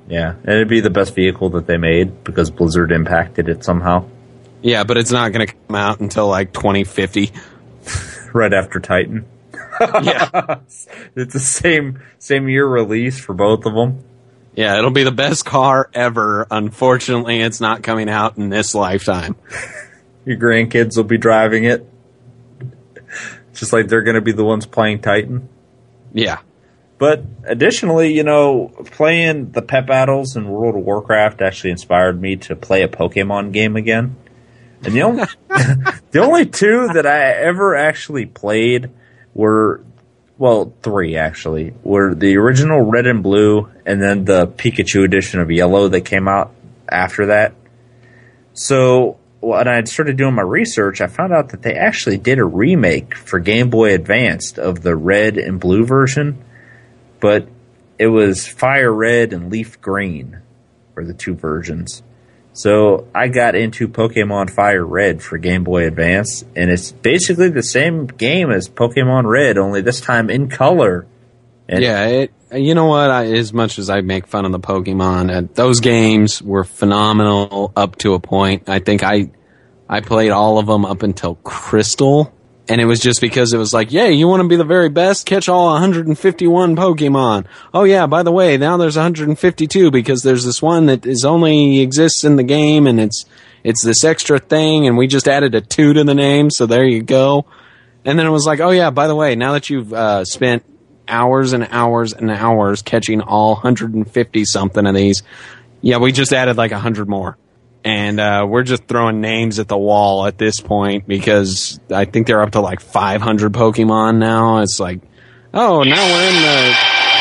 Yeah, and it'd be the best vehicle that they made because Blizzard impacted it somehow. Yeah, but it's not going to come out until like twenty fifty. Right after Titan. Yeah. It's the same same year release for both of them. Yeah, it'll be the best car ever. Unfortunately, it's not coming out in this lifetime. Your grandkids will be driving it. Just like they're going to be the ones playing Titan. Yeah. But additionally, you know, playing the pet battles in World of Warcraft actually inspired me to play a Pokemon game again. And the only, the only two that I ever actually played were, well, three actually, were the original Red and Blue and then the Pikachu edition of Yellow that came out after that. So when I started doing my research, I found out that they actually did a remake for Game Boy Advanced of the Red and Blue version. But it was Fire Red and Leaf Green were the two versions. So I got into Pokemon Fire Red for Game Boy Advance, and it's basically the same game as Pokemon Red, only this time in color. And yeah, it, you know what? I, as much as I make fun of the Pokemon, uh, those games were phenomenal up to a point. I think I I played all of them up until Crystal. And it was just because it was like, yeah, you want to be the very best? Catch all one hundred fifty-one Pokemon. Oh yeah, by the way, now there's one hundred fifty-two because there's this one that is only exists in the game and it's it's this extra thing and we just added a two to the name, so there you go. And then it was like, oh yeah, by the way, now that you've uh, spent hours and hours and hours catching all one hundred fifty something of these, yeah, we just added like one hundred more. And uh, we're just throwing names at the wall at this point because I think they're up to like five hundred Pokemon now. It's like, oh, now we're in the...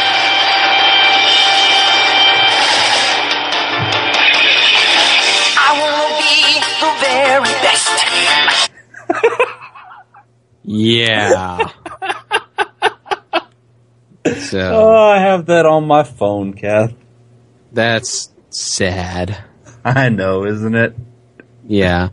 I want to be the very best. Yeah. So, oh, I have that on my phone, Kath. That's sad. I know, isn't it? Yeah.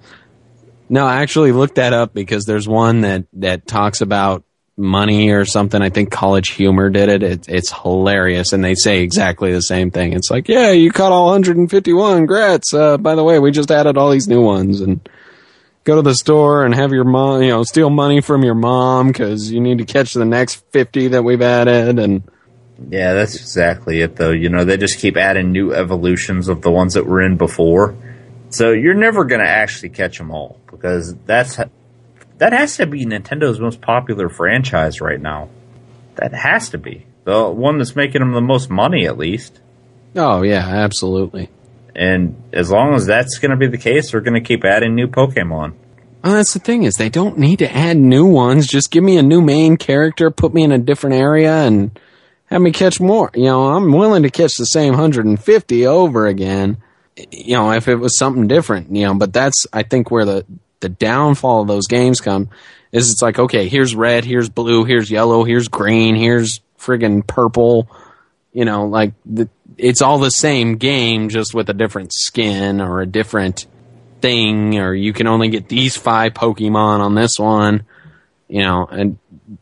No, I actually looked that up because there's one that, that talks about money or something. I think College Humor did it. it. It's hilarious, and they say exactly the same thing. It's like, yeah, you caught all one hundred fifty-one. Congrats. Uh, by the way, we just added all these new ones. And go to the store and have your mom, you know, steal money from your mom because you need to catch the next fifty that we've added. And yeah, that's exactly it, though. You know, they just keep adding new evolutions of the ones that were in before. So you're never going to actually catch them all because that's that has to be Nintendo's most popular franchise right now. That has to be. The one that's making them the most money, at least. Oh, yeah, absolutely. And as long as that's going to be the case, they're going to keep adding new Pokemon. Well, that's the thing is they don't need to add new ones. Just give me a new main character, put me in a different area, and have me catch more. You know, I'm willing to catch the same one hundred fifty over again, you know, if it was something different, you know, but that's, I think, where the, the downfall of those games come is it's like, okay, here's red, here's blue, here's yellow, here's green, here's friggin' purple, you know, like the, it's all the same game just with a different skin or a different thing, or you can only get these five Pokemon on this one, you know, and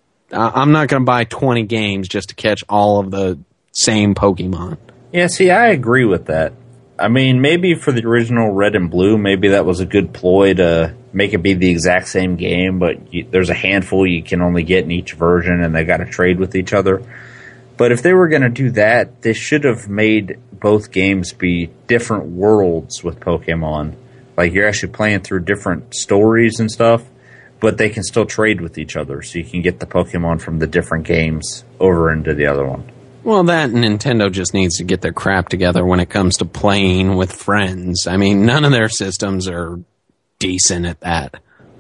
I'm not going to buy twenty games just to catch all of the same Pokemon. Yeah, see, I agree with that. I mean, maybe for the original Red and Blue, maybe that was a good ploy to make it be the exact same game, but you, there's a handful you can only get in each version, and they got to trade with each other. But if they were going to do that, they should have made both games be different worlds with Pokemon. Like, you're actually playing through different stories and stuff, but they can still trade with each other, so you can get the Pokemon from the different games over into the other one. Well, that and Nintendo just needs to get their crap together when it comes to playing with friends. I mean, none of their systems are decent at that.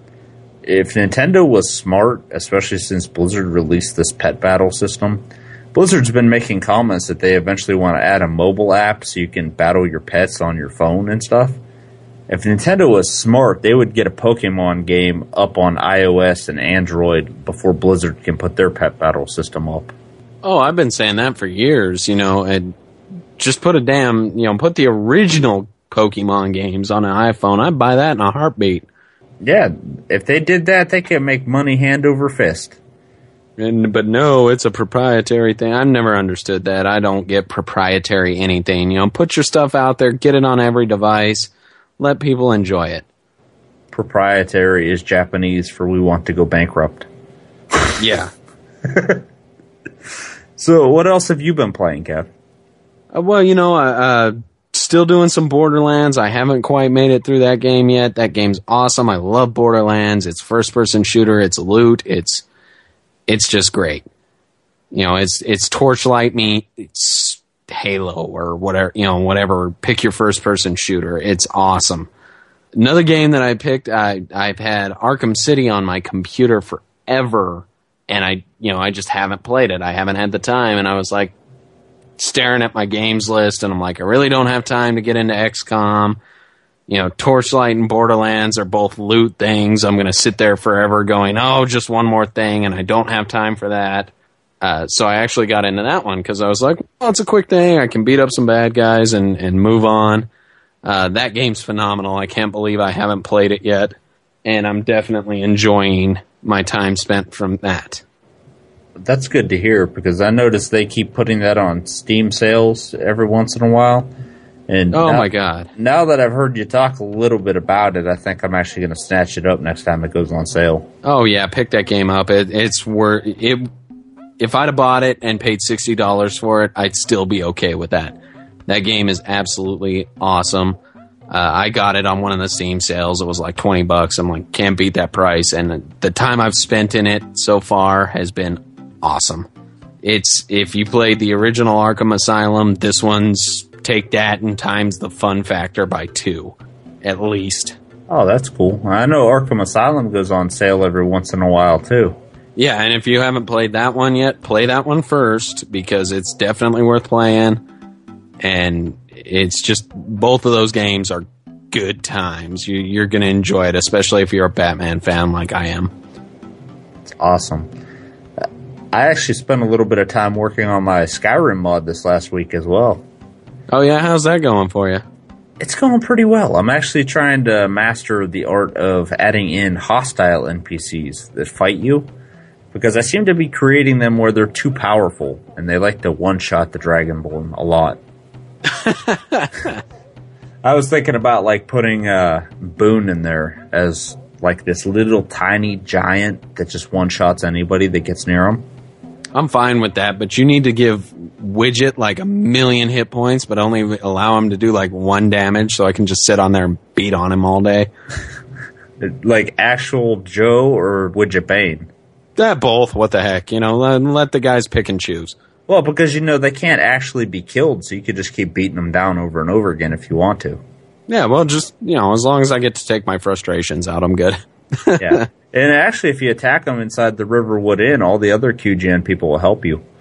If Nintendo was smart, especially since Blizzard released this pet battle system, Blizzard's been making comments that they eventually want to add a mobile app so you can battle your pets on your phone and stuff. If Nintendo was smart, they would get a Pokemon game up on iOS and Android before Blizzard can put their pet battle system up. Oh, I've been saying that for years, you know, and just put a damn, you know, put the original Pokemon games on an iPhone. I'd buy that in a heartbeat. Yeah, if they did that, they could make money hand over fist. And, but no, it's a proprietary thing. I've never understood that. I don't get proprietary anything. You know, put your stuff out there, get it on every device, let people enjoy it. Proprietary is Japanese for we want to go bankrupt. Yeah. So, what else have you been playing, Kev? Uh, well, you know, uh, uh, still doing some Borderlands. I haven't quite made it through that game yet. That game's awesome. I love Borderlands. It's first-person shooter. It's loot. It's it's just great. You know, it's it's Torchlight meets Halo or whatever. You know, whatever. Pick your first-person shooter. It's awesome. Another game that I picked. I I've had Arkham City on my computer forever, and I you know I just haven't played it. I haven't had the time, and I was like, staring at my games list, and I'm like, I really don't have time to get into X COM. You know, Torchlight and Borderlands are both loot things. I'm going to sit there forever going, oh, just one more thing, and I don't have time for that. Uh, so I actually got into that one because I was like, well, it's a quick thing. I can beat up some bad guys and, and move on. Uh, that game's phenomenal. I can't believe I haven't played it yet, and I'm definitely enjoying my time spent from that. That's good to hear, because I noticed they keep putting that on Steam sales every once in a while. And oh now, my god. Now that I've heard you talk a little bit about it, I think I'm actually going to snatch it up next time it goes on sale. Oh yeah, pick that game up. It, it's worth it. If I'd have bought it and paid sixty dollars for it, I'd still be okay with that. That game is absolutely awesome. Uh, I got it on one of the Steam sales. It was like twenty bucks. I'm like, can't beat that price. And the time I've spent in it so far has been awesome. It's, if you played the original Arkham Asylum, this one's take that and times the fun factor by two, at least. Oh, that's cool. I know Arkham Asylum goes on sale every once in a while, too. Yeah, and if you haven't played that one yet, play that one first, because it's definitely worth playing. And it's just, both of those games are good times. You, you're going to enjoy it, especially if you're a Batman fan like I am. It's awesome. I actually spent a little bit of time working on my Skyrim mod this last week as well. Oh yeah, how's that going for you? It's going pretty well. I'm actually trying to master the art of adding in hostile N P Cs that fight you, because I seem to be creating them where they're too powerful, and they like to one-shot the Dragonborn a lot. I was thinking about like putting uh, Boone in there as like this little tiny giant that just one-shots anybody that gets near him. I'm fine with that, but you need to give Widget like a million hit points, but only allow him to do like one damage, so I can just sit on there and beat on him all day. Like actual Joe or Widget Bane? That both. What the heck? You know, let, let the guys pick and choose. Well, because, you know, they can't actually be killed, so you could just keep beating them down over and over again if you want to. Yeah, well, just, you know, as long as I get to take my frustrations out, I'm good. Yeah. And actually, if you attack them inside the Riverwood Inn, all the other Q G N people will help you.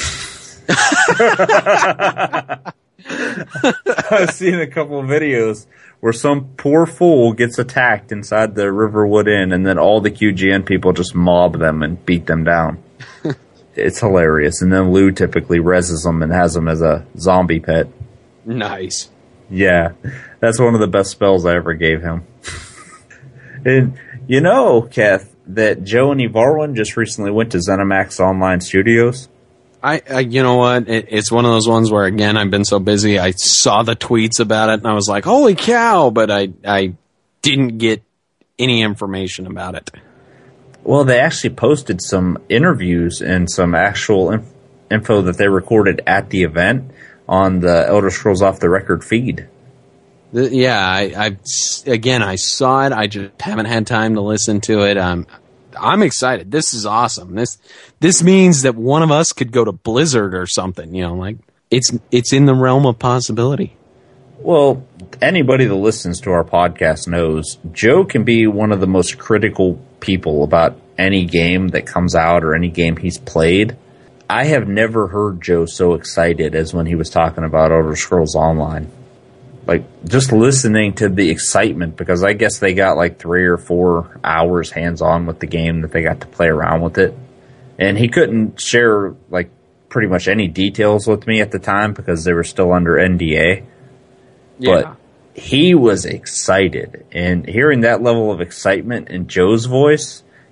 I've seen a couple of videos where some poor fool gets attacked inside the Riverwood Inn, and then all the Q G N people just mob them and beat them down. It's hilarious. And then Lou typically reses them and has them as a zombie pet. Nice. Yeah. That's one of the best spells I ever gave him. And you know, Kath, that Joe and Evarwin just recently went to ZeniMax Online Studios? I, I you know what? It, it's one of those ones where, again, I've been so busy. I saw the tweets about it, and I was like, holy cow, but I, I didn't get any information about it. Well, they actually posted some interviews and some actual inf- info that they recorded at the event on the Elder Scrolls Off the Record feed. The, yeah, I, I again, I saw it. I just haven't had time to listen to it. Um, I'm excited. This is awesome. This this means that one of us could go to Blizzard or something. You know, like it's it's in the realm of possibility. Well, anybody that listens to our podcast knows Joe can be one of the most critical people about any game that comes out or any game he's played. I have never heard Joe so excited as when he was talking about Elder Scrolls Online. Like, just listening to the excitement, because I guess they got like three or four hours hands-on with the game that they got to play around with it. And he couldn't share, like, pretty much any details with me at the time because they were still under N D A. Yeah. But he was excited. And hearing that level of excitement in Joe's voice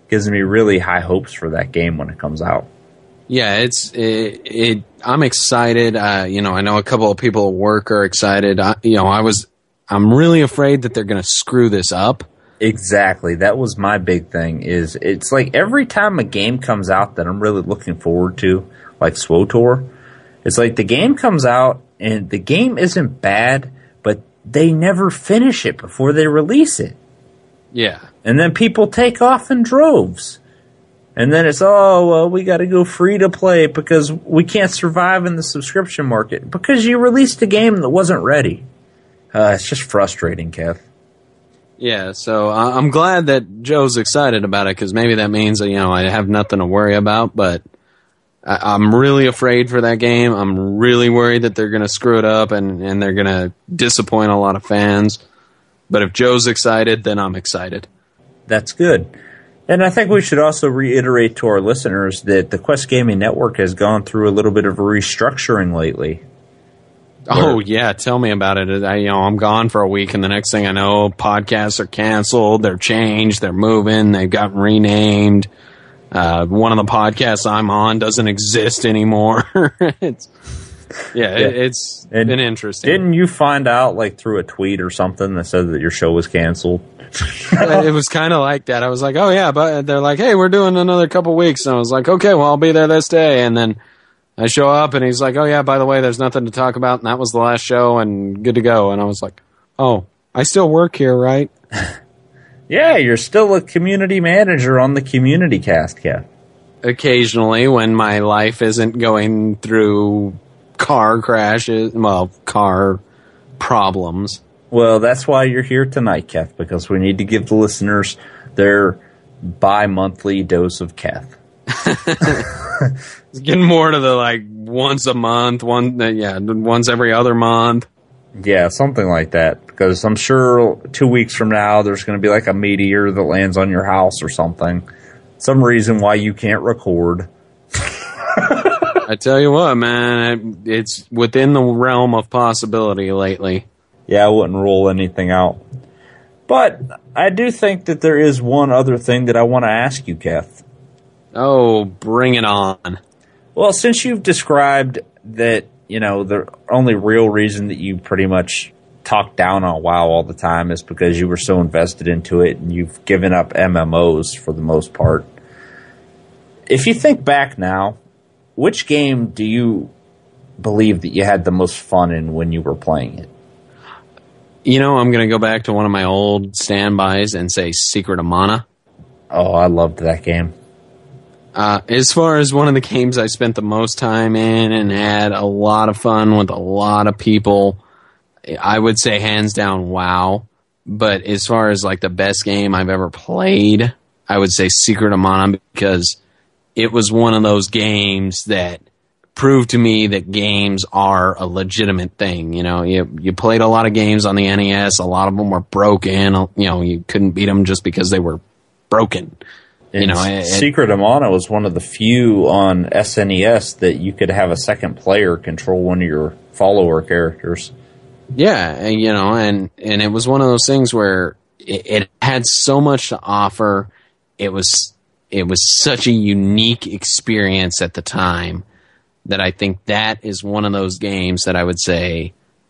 gives me really high hopes for that game when it comes out. Yeah, it's it. it I'm excited. Uh, you know, I know a couple of people at work are excited. I, you know, I was. I'm really afraid that they're going to screw this up. Exactly. That was my big thing. Is it's like every time a game comes out that I'm really looking forward to, like SWTOR, it's like the game comes out and the game isn't bad, but they never finish it before they release it. Yeah. And then people take off in droves. And then it's, oh, well, we got to go free to play because we can't survive in the subscription market because you released a game that wasn't ready. Uh, it's just frustrating, Kev. Yeah, so uh, I'm glad that Joe's excited about it because maybe that means that, you know, I have nothing to worry about, but I- I'm really afraid for that game. I'm really worried that they're going to screw it up and, and they're going to disappoint a lot of fans. But if Joe's excited, then I'm excited. That's good. And I think we should also reiterate to our listeners that the Quest Gaming Network has gone through a little bit of a restructuring lately. Oh, yeah, tell me about it. I, you know, I'm gone for a week, and the next thing I know, podcasts are canceled, they're changed, they're moving, they've gotten renamed. Uh, one of the podcasts I'm on doesn't exist anymore. it's, yeah, yeah. It, it's and been interesting. Didn't you find out, like, through a tweet or something that said that your show was canceled? It was kind of like that. I was like, oh, yeah, but they're like, hey, we're doing another couple weeks. And I was like, okay, well, I'll be there this day. And then I show up, and he's like, oh, yeah, by the way, there's nothing to talk about, and that was the last show, and good to go. And I was like, oh, I still work here, right? Yeah, you're still a community manager on the Community Cast, Kev. Occasionally, when my life isn't going through car crashes, well, car problems. Well, that's why you're here tonight, Kev, because we need to give the listeners their bi-monthly dose of Kev. It's getting more to the, like, once a month, one, yeah, once every other month. Yeah, something like that. Because I'm sure two weeks from now, there's going to be like a meteor that lands on your house or something. Some reason why you can't record. I tell you what, man, it's within the realm of possibility lately. Yeah, I wouldn't rule anything out. But I do think that there is one other thing that I want to ask you, Kev. Oh, bring it on. Well, since you've described that, you know, the only real reason that you pretty much talk down on WoW all the time is because you were so invested into it and you've given up M M Os for the most part. If you think back now, which game do you believe that you had the most fun in when you were playing it? You know, I'm going to go back to one of my old standbys and say Secret of Mana. Oh, I loved that game. Uh, as far as one of the games I spent the most time in and had a lot of fun with a lot of people, I would say hands down WoW. But as far as like the best game I've ever played, I would say Secret of Mana because it was one of those games that proved to me that games are a legitimate thing. You know, you you played a lot of games on the N E S. A lot of them were broken. You know, you couldn't beat them just because they were broken. You know, it, Secret of Mana was one of the few on S N E S that you could have a second player control one of your follower characters. Yeah, you know, and, and it was one of those things where it, it had so much to offer. It was it was such a unique experience at the time that I think that is one of those games that I would say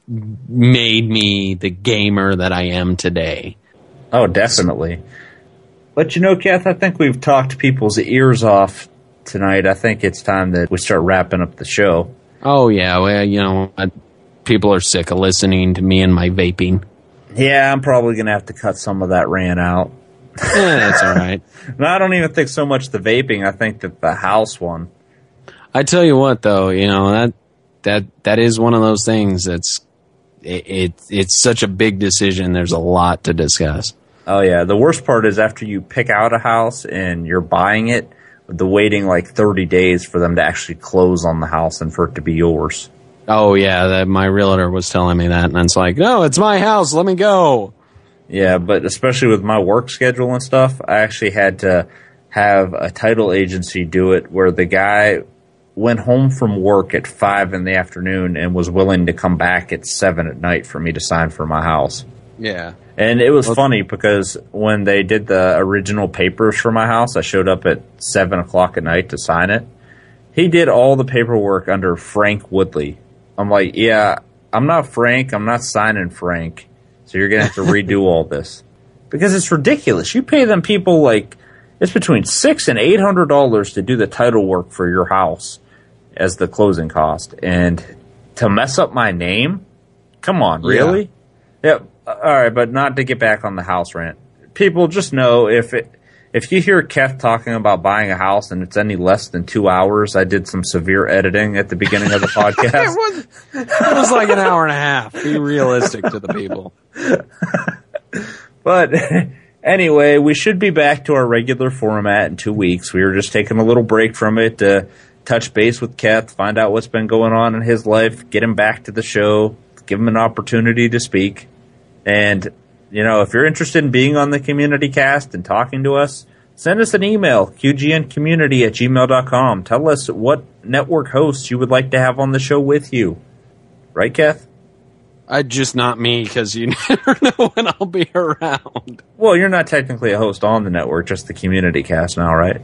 made me the gamer that I am today. Oh, definitely. But you know, Kath, I think we've talked people's ears off tonight. I think it's time that we start wrapping up the show. Oh, yeah. Well, you know, I, people are sick of listening to me and my vaping. Yeah, I'm probably going to have to cut some of that rant out. Yeah, that's all right. No, I don't even think so much the vaping. I think that the house one. I tell you what, though, you know, that that that is one of those things that's it, it it's such a big decision. There's a lot to discuss. Oh, yeah. The worst part is after you pick out a house and you're buying it, the waiting like thirty days for them to actually close on the house and for it to be yours. Oh, yeah. That, my realtor was telling me that. And it's like, no, it's my house. Let me go. Yeah, but especially with my work schedule and stuff, I actually had to have a title agency do it where the guy went home from work at five in the afternoon and was willing to come back at seven at night for me to sign for my house. Yeah. And it was funny because when they did the original papers for my house, I showed up at seven o'clock at night to sign it. He did all the paperwork under Frank Woodley. I'm like, yeah, I'm not Frank. I'm not signing Frank. So you're going to have to redo all this. Because it's ridiculous. You pay them people like, it's between six and eight hundred dollars to do the title work for your house as the closing cost. And to mess up my name? Come on, really? Yeah. yeah. All right, but not to get back on the house rant. People just know if it, if you hear Keth talking about buying a house and it's any less than two hours, I did some severe editing at the beginning of the podcast. it, was, it was like an hour and a half. Be realistic to the people. But anyway, we should be back to our regular format in two weeks. We were just taking a little break from it to touch base with Keth, find out what's been going on in his life, get him back to the show, give him an opportunity to speak. And, you know, if you're interested in being on the Community Cast and talking to us, send us an email, q g n community at gmail dot com. Tell us what network hosts you would like to have on the show with you. Right, Keth? Uh, just not me, because you never know when I'll be around. Well, you're not technically a host on the network, just the Community Cast now, right?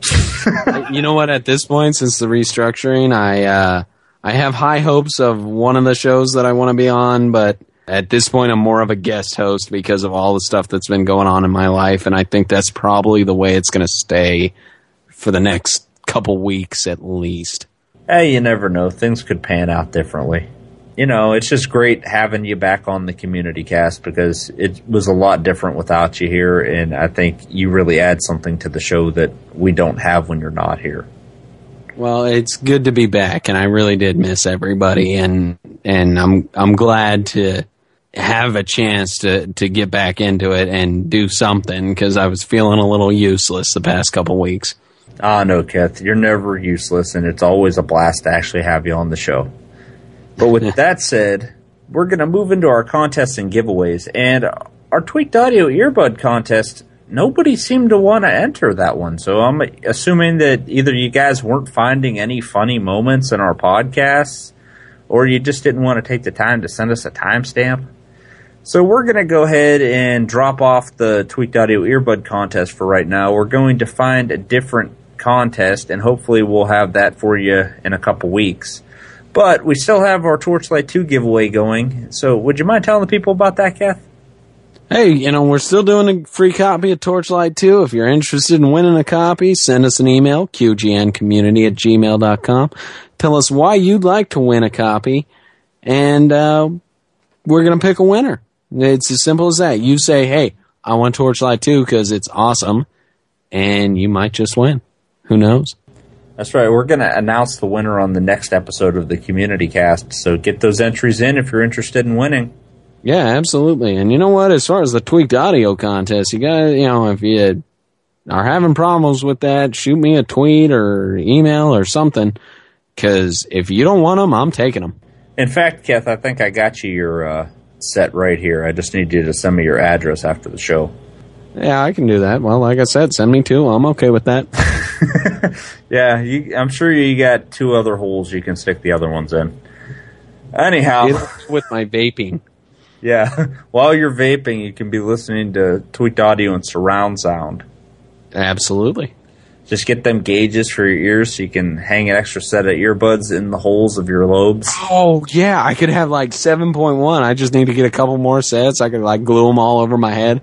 You know what? At this point, since the restructuring, I uh, I have high hopes of one of the shows that I want to be on, but at this point, I'm more of a guest host because of all the stuff that's been going on in my life, and I think that's probably the way it's going to stay for the next couple weeks at least. Hey, you never know. Things could pan out differently. You know, it's just great having you back on the Community Cast because it was a lot different without you here, and I think you really add something to the show that we don't have when you're not here. Well, it's good to be back, and I really did miss everybody, and and I'm I'm glad to have a chance to, to get back into it and do something because I was feeling a little useless the past couple weeks. Ah, no, Keth, you're never useless, and it's always a blast to actually have you on the show. But with that said, we're going to move into our contests and giveaways. And our Tweaked Audio earbud contest, nobody seemed to want to enter that one. So I'm assuming that either you guys weren't finding any funny moments in our podcasts, or you just didn't want to take the time to send us a timestamp. So we're going to go ahead and drop off the Tweaked Audio earbud contest for right now. We're going to find a different contest, and hopefully we'll have that for you in a couple weeks. But we still have our Torchlight two giveaway going. So would you mind telling the people about that, Kath? Hey, you know, we're still doing a free copy of Torchlight two. If you're interested in winning a copy, send us an email, q g n community at gmail dot com. Tell us why you'd like to win a copy, and uh, we're going to pick a winner. It's as simple as that. You say, hey, I want Torchlight two because it's awesome, and you might just win. Who knows? That's right. We're going to announce the winner on the next episode of the Community Cast, so get those entries in if you're interested in winning. Yeah, absolutely. And you know what? As far as the Tweaked Audio contest, you got you know, if you are having problems with that, shoot me a tweet or email or something, because if you don't want them, I'm taking them. In fact, Kath, I think I got you your uh, set right here. I just need you to send me your address after the show. Yeah, I can do that. Well, like I said, send me two. I'm okay with that. Yeah, you, I'm sure you got two other holes you can stick the other ones in. Anyhow. With my vaping. Yeah, while you're vaping, you can be listening to Tweaked Audio and surround sound. Absolutely. Just get them gauges for your ears so you can hang an extra set of earbuds in the holes of your lobes. Oh, yeah, I could have like seven point one. I just need to get a couple more sets. I could like glue them all over my head.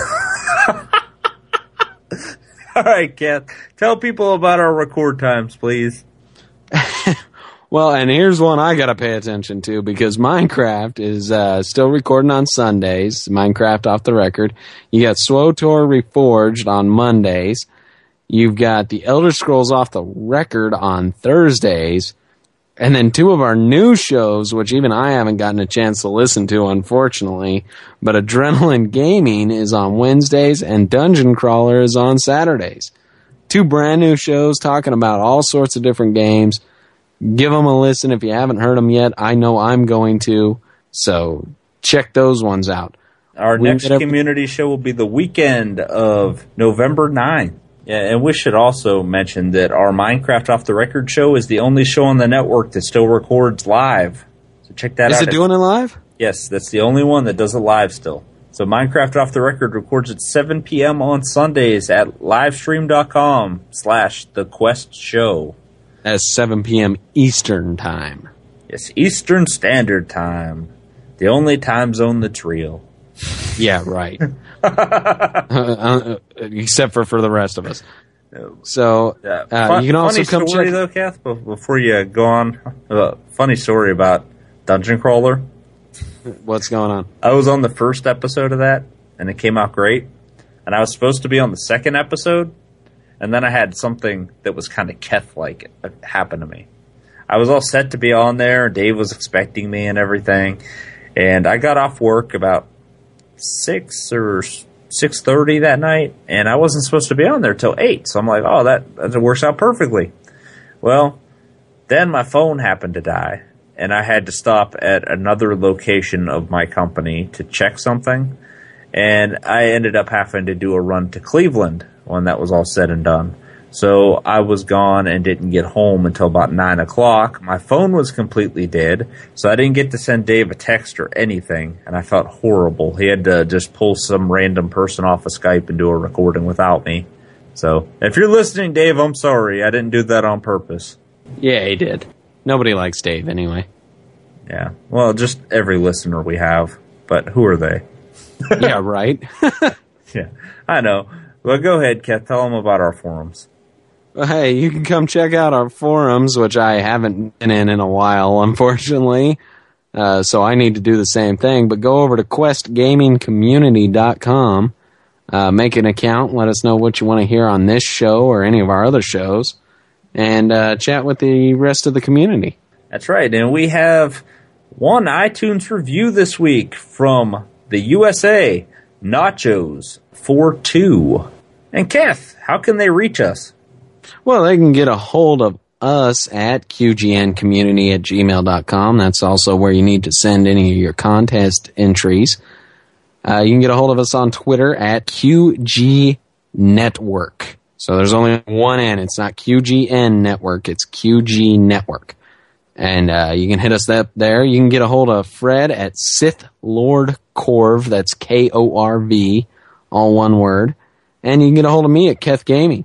All right, Kath, tell people about our record times, please. Well, and here's one I got to pay attention to because Minecraft is uh, still recording on Sundays, Minecraft Off the Record. You got SWTOR Reforged on Mondays. You've got the Elder Scrolls Off the Record on Thursdays. And then two of our new shows, which even I haven't gotten a chance to listen to, unfortunately. But Adrenaline Gaming is on Wednesdays and Dungeon Crawler is on Saturdays. Two brand new shows talking about all sorts of different games. Give them a listen if you haven't heard them yet. I know I'm going to, so check those ones out. Our we next community show will be the weekend of November ninth. Yeah, and we should also mention that our Minecraft Off the Record show is the only show on the network that still records live. So check that is out. Is it doing it live? Yes, that's the only one that does it live still. So Minecraft Off the Record records at seven p.m. on Sundays at livestream.com slash The Quest Show. That's seven p.m. Eastern Time. Yes, Eastern Standard Time. The only time zone that's real. Yeah, right. uh, uh, except for for the rest of us. So uh, Fun, you can also funny come story, check. though, Kath, before you go on. Uh, funny story about Dungeon Crawler. What's going on? I was on the first episode of that, and it came out great. And I was supposed to be on the second episode, and then I had something that was kind of Keth-like happen to me. I was all set to be on there, Dave was expecting me and everything, and I got off work about six or six thirty that night, and I wasn't supposed to be on there till eight, so I'm like, oh, that, that works out perfectly. Well, then my phone happened to die, and I had to stop at another location of my company to check something, and I ended up having to do a run to Cleveland when that was all said and done. So I was gone and didn't get home until about nine o'clock. My phone was completely dead, so I didn't get to send Dave a text or anything, and I felt horrible. He had to just pull some random person off of Skype and do a recording without me. So if you're listening, Dave, I'm sorry. I didn't do that on purpose. Yeah, he did. Nobody likes Dave anyway. Yeah, well, just every listener we have, but who are they? Yeah, right? Yeah, I know. Well, go ahead, Keth. Tell them about our forums. Well, hey, you can come check out our forums, which I haven't been in in a while, unfortunately. Uh, so I need to do the same thing. But go over to quest gaming community dot com, uh, make an account, let us know what you want to hear on this show or any of our other shows, and uh, chat with the rest of the community. That's right, and we have one iTunes review this week from the U S A, Nachos forty-two. And Keth, how can they reach us? Well, they can get a hold of us at q g n community at gmail dot com. That's also where you need to send any of your contest entries. Uh, you can get a hold of us on Twitter at Q G Network. So there's only one N. It's not Q G N Network. It's Q G Network. And uh, you can hit us up there. You can get a hold of Fred at Sith Lord Corv. That's K O R V, all one word. And you can get a hold of me at Keth Gaming.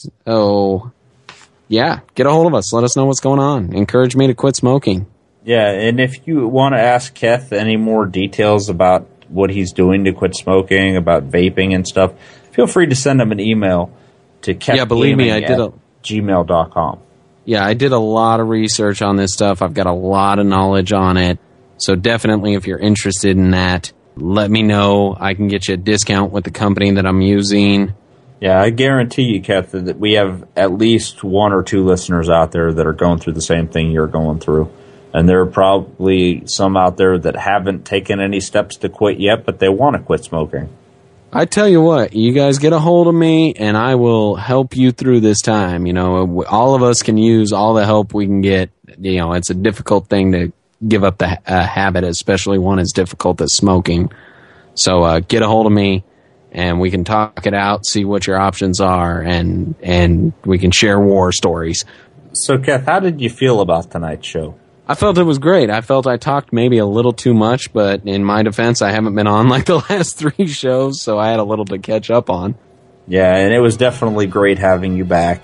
So, yeah, get a hold of us. Let us know what's going on. Encourage me to quit smoking. Yeah, and if you want to ask Keth any more details about what he's doing to quit smoking, about vaping and stuff, feel free to send him an email to Keth Yeah, believe me, I did a gmail dot com. Yeah, I did a lot of research on this stuff. I've got a lot of knowledge on it. So definitely, if you're interested in that, let me know. I can get you a discount with the company that I'm using. Yeah, I guarantee you, Keth, that we have at least one or two listeners out there that are going through the same thing you're going through. And there are probably some out there that haven't taken any steps to quit yet, but they want to quit smoking. I tell you what, you guys get a hold of me, and I will help you through this time. You know, all of us can use all the help we can get. You know, it's a difficult thing to give up the uh, habit, especially one as difficult as smoking. So uh, get a hold of me, and we can talk it out, see what your options are, and and we can share war stories. So, Keth, how did you feel about tonight's show? I felt it was great. I felt I talked maybe a little too much, but in my defense, I haven't been on like the last three shows, so I had a little to catch up on. Yeah, and it was definitely great having you back.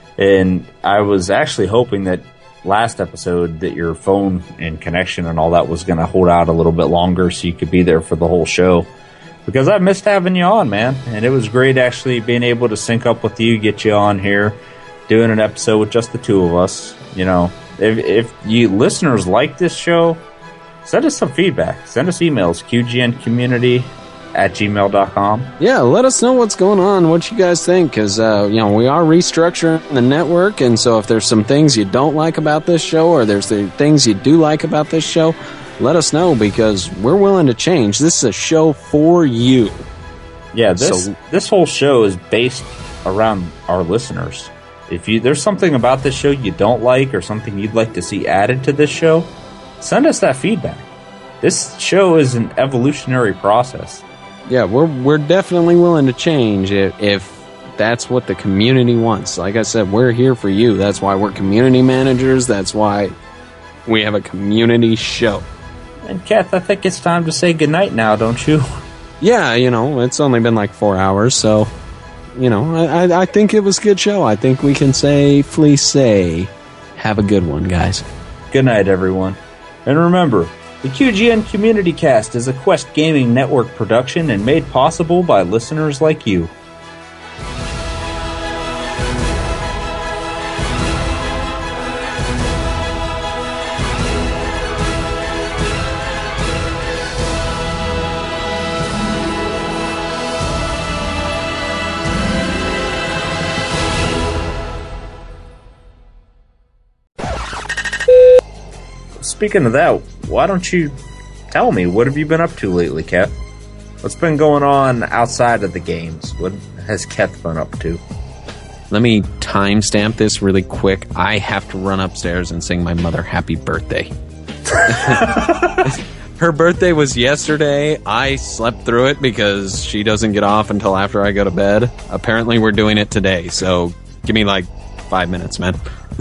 And I was actually hoping that last episode that your phone and connection and all that was going to hold out a little bit longer so you could be there for the whole show. Because I missed having you on, man. And it was great actually being able to sync up with you, get you on here, doing an episode with just the two of us. You know, if, if you listeners like this show, send us some feedback. Send us emails, q g n community at gmail dot com. Yeah, let us know what's going on, what you guys think, because, uh, you know, we are restructuring the network, and so if there's some things you don't like about this show, or there's the things you do like about this show, let us know, because we're willing to change. This is a show for you. Yeah, this So- this whole show is based around our listeners. If you there's something about this show you don't like or something you'd like to see added to this show, send us that feedback. This show is an evolutionary process. Yeah, we're we're definitely willing to change if, if that's what the community wants. Like I said, we're here for you. That's why we're community managers. That's why we have a community show. And Kath, I think it's time to say goodnight now, don't you? Yeah, you know, it's only been like four hours, so, you know, I, I, I think it was a good show. I think we can safely say, have a good one, guys. Good night, everyone. And remember, the Q G N Community Cast is a Quest Gaming Network production and made possible by listeners like you. Speaking of that, why don't you tell me, what have you been up to lately, Kat? What's been going on outside of the games? What has Kat been up to? Let me timestamp this really quick. I have to run upstairs and sing my mother happy birthday. Her birthday was yesterday. I slept through it because she doesn't get off until after I go to bed. Apparently we're doing it today, so give me like five minutes, man.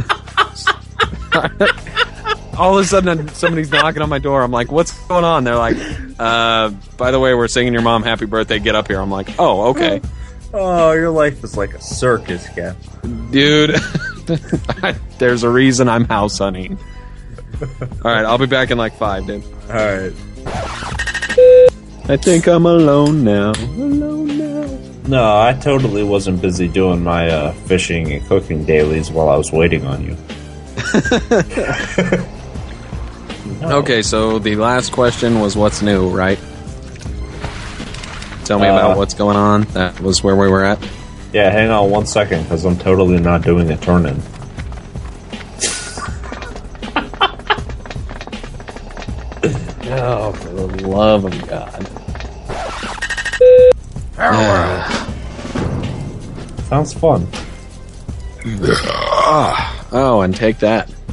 All of a sudden, somebody's knocking on my door. I'm like, what's going on? They're like, uh, by the way, we're singing your mom happy birthday. Get up here. I'm like, oh, okay. Oh, your life is like a circus, Kat. Dude, there's a reason I'm house hunting. All right, I'll be back in like five, dude. All right. I think I'm alone now. Alone now. No, I totally wasn't busy doing my uh, fishing and cooking dailies while I was waiting on you. No. Okay, so the last question was what's new, right? Tell me uh, about what's going on. That was where we were at. Yeah, hang on one second, because I'm totally not doing a turn-in. Oh, for the love of God. Sounds fun. Oh, and take that.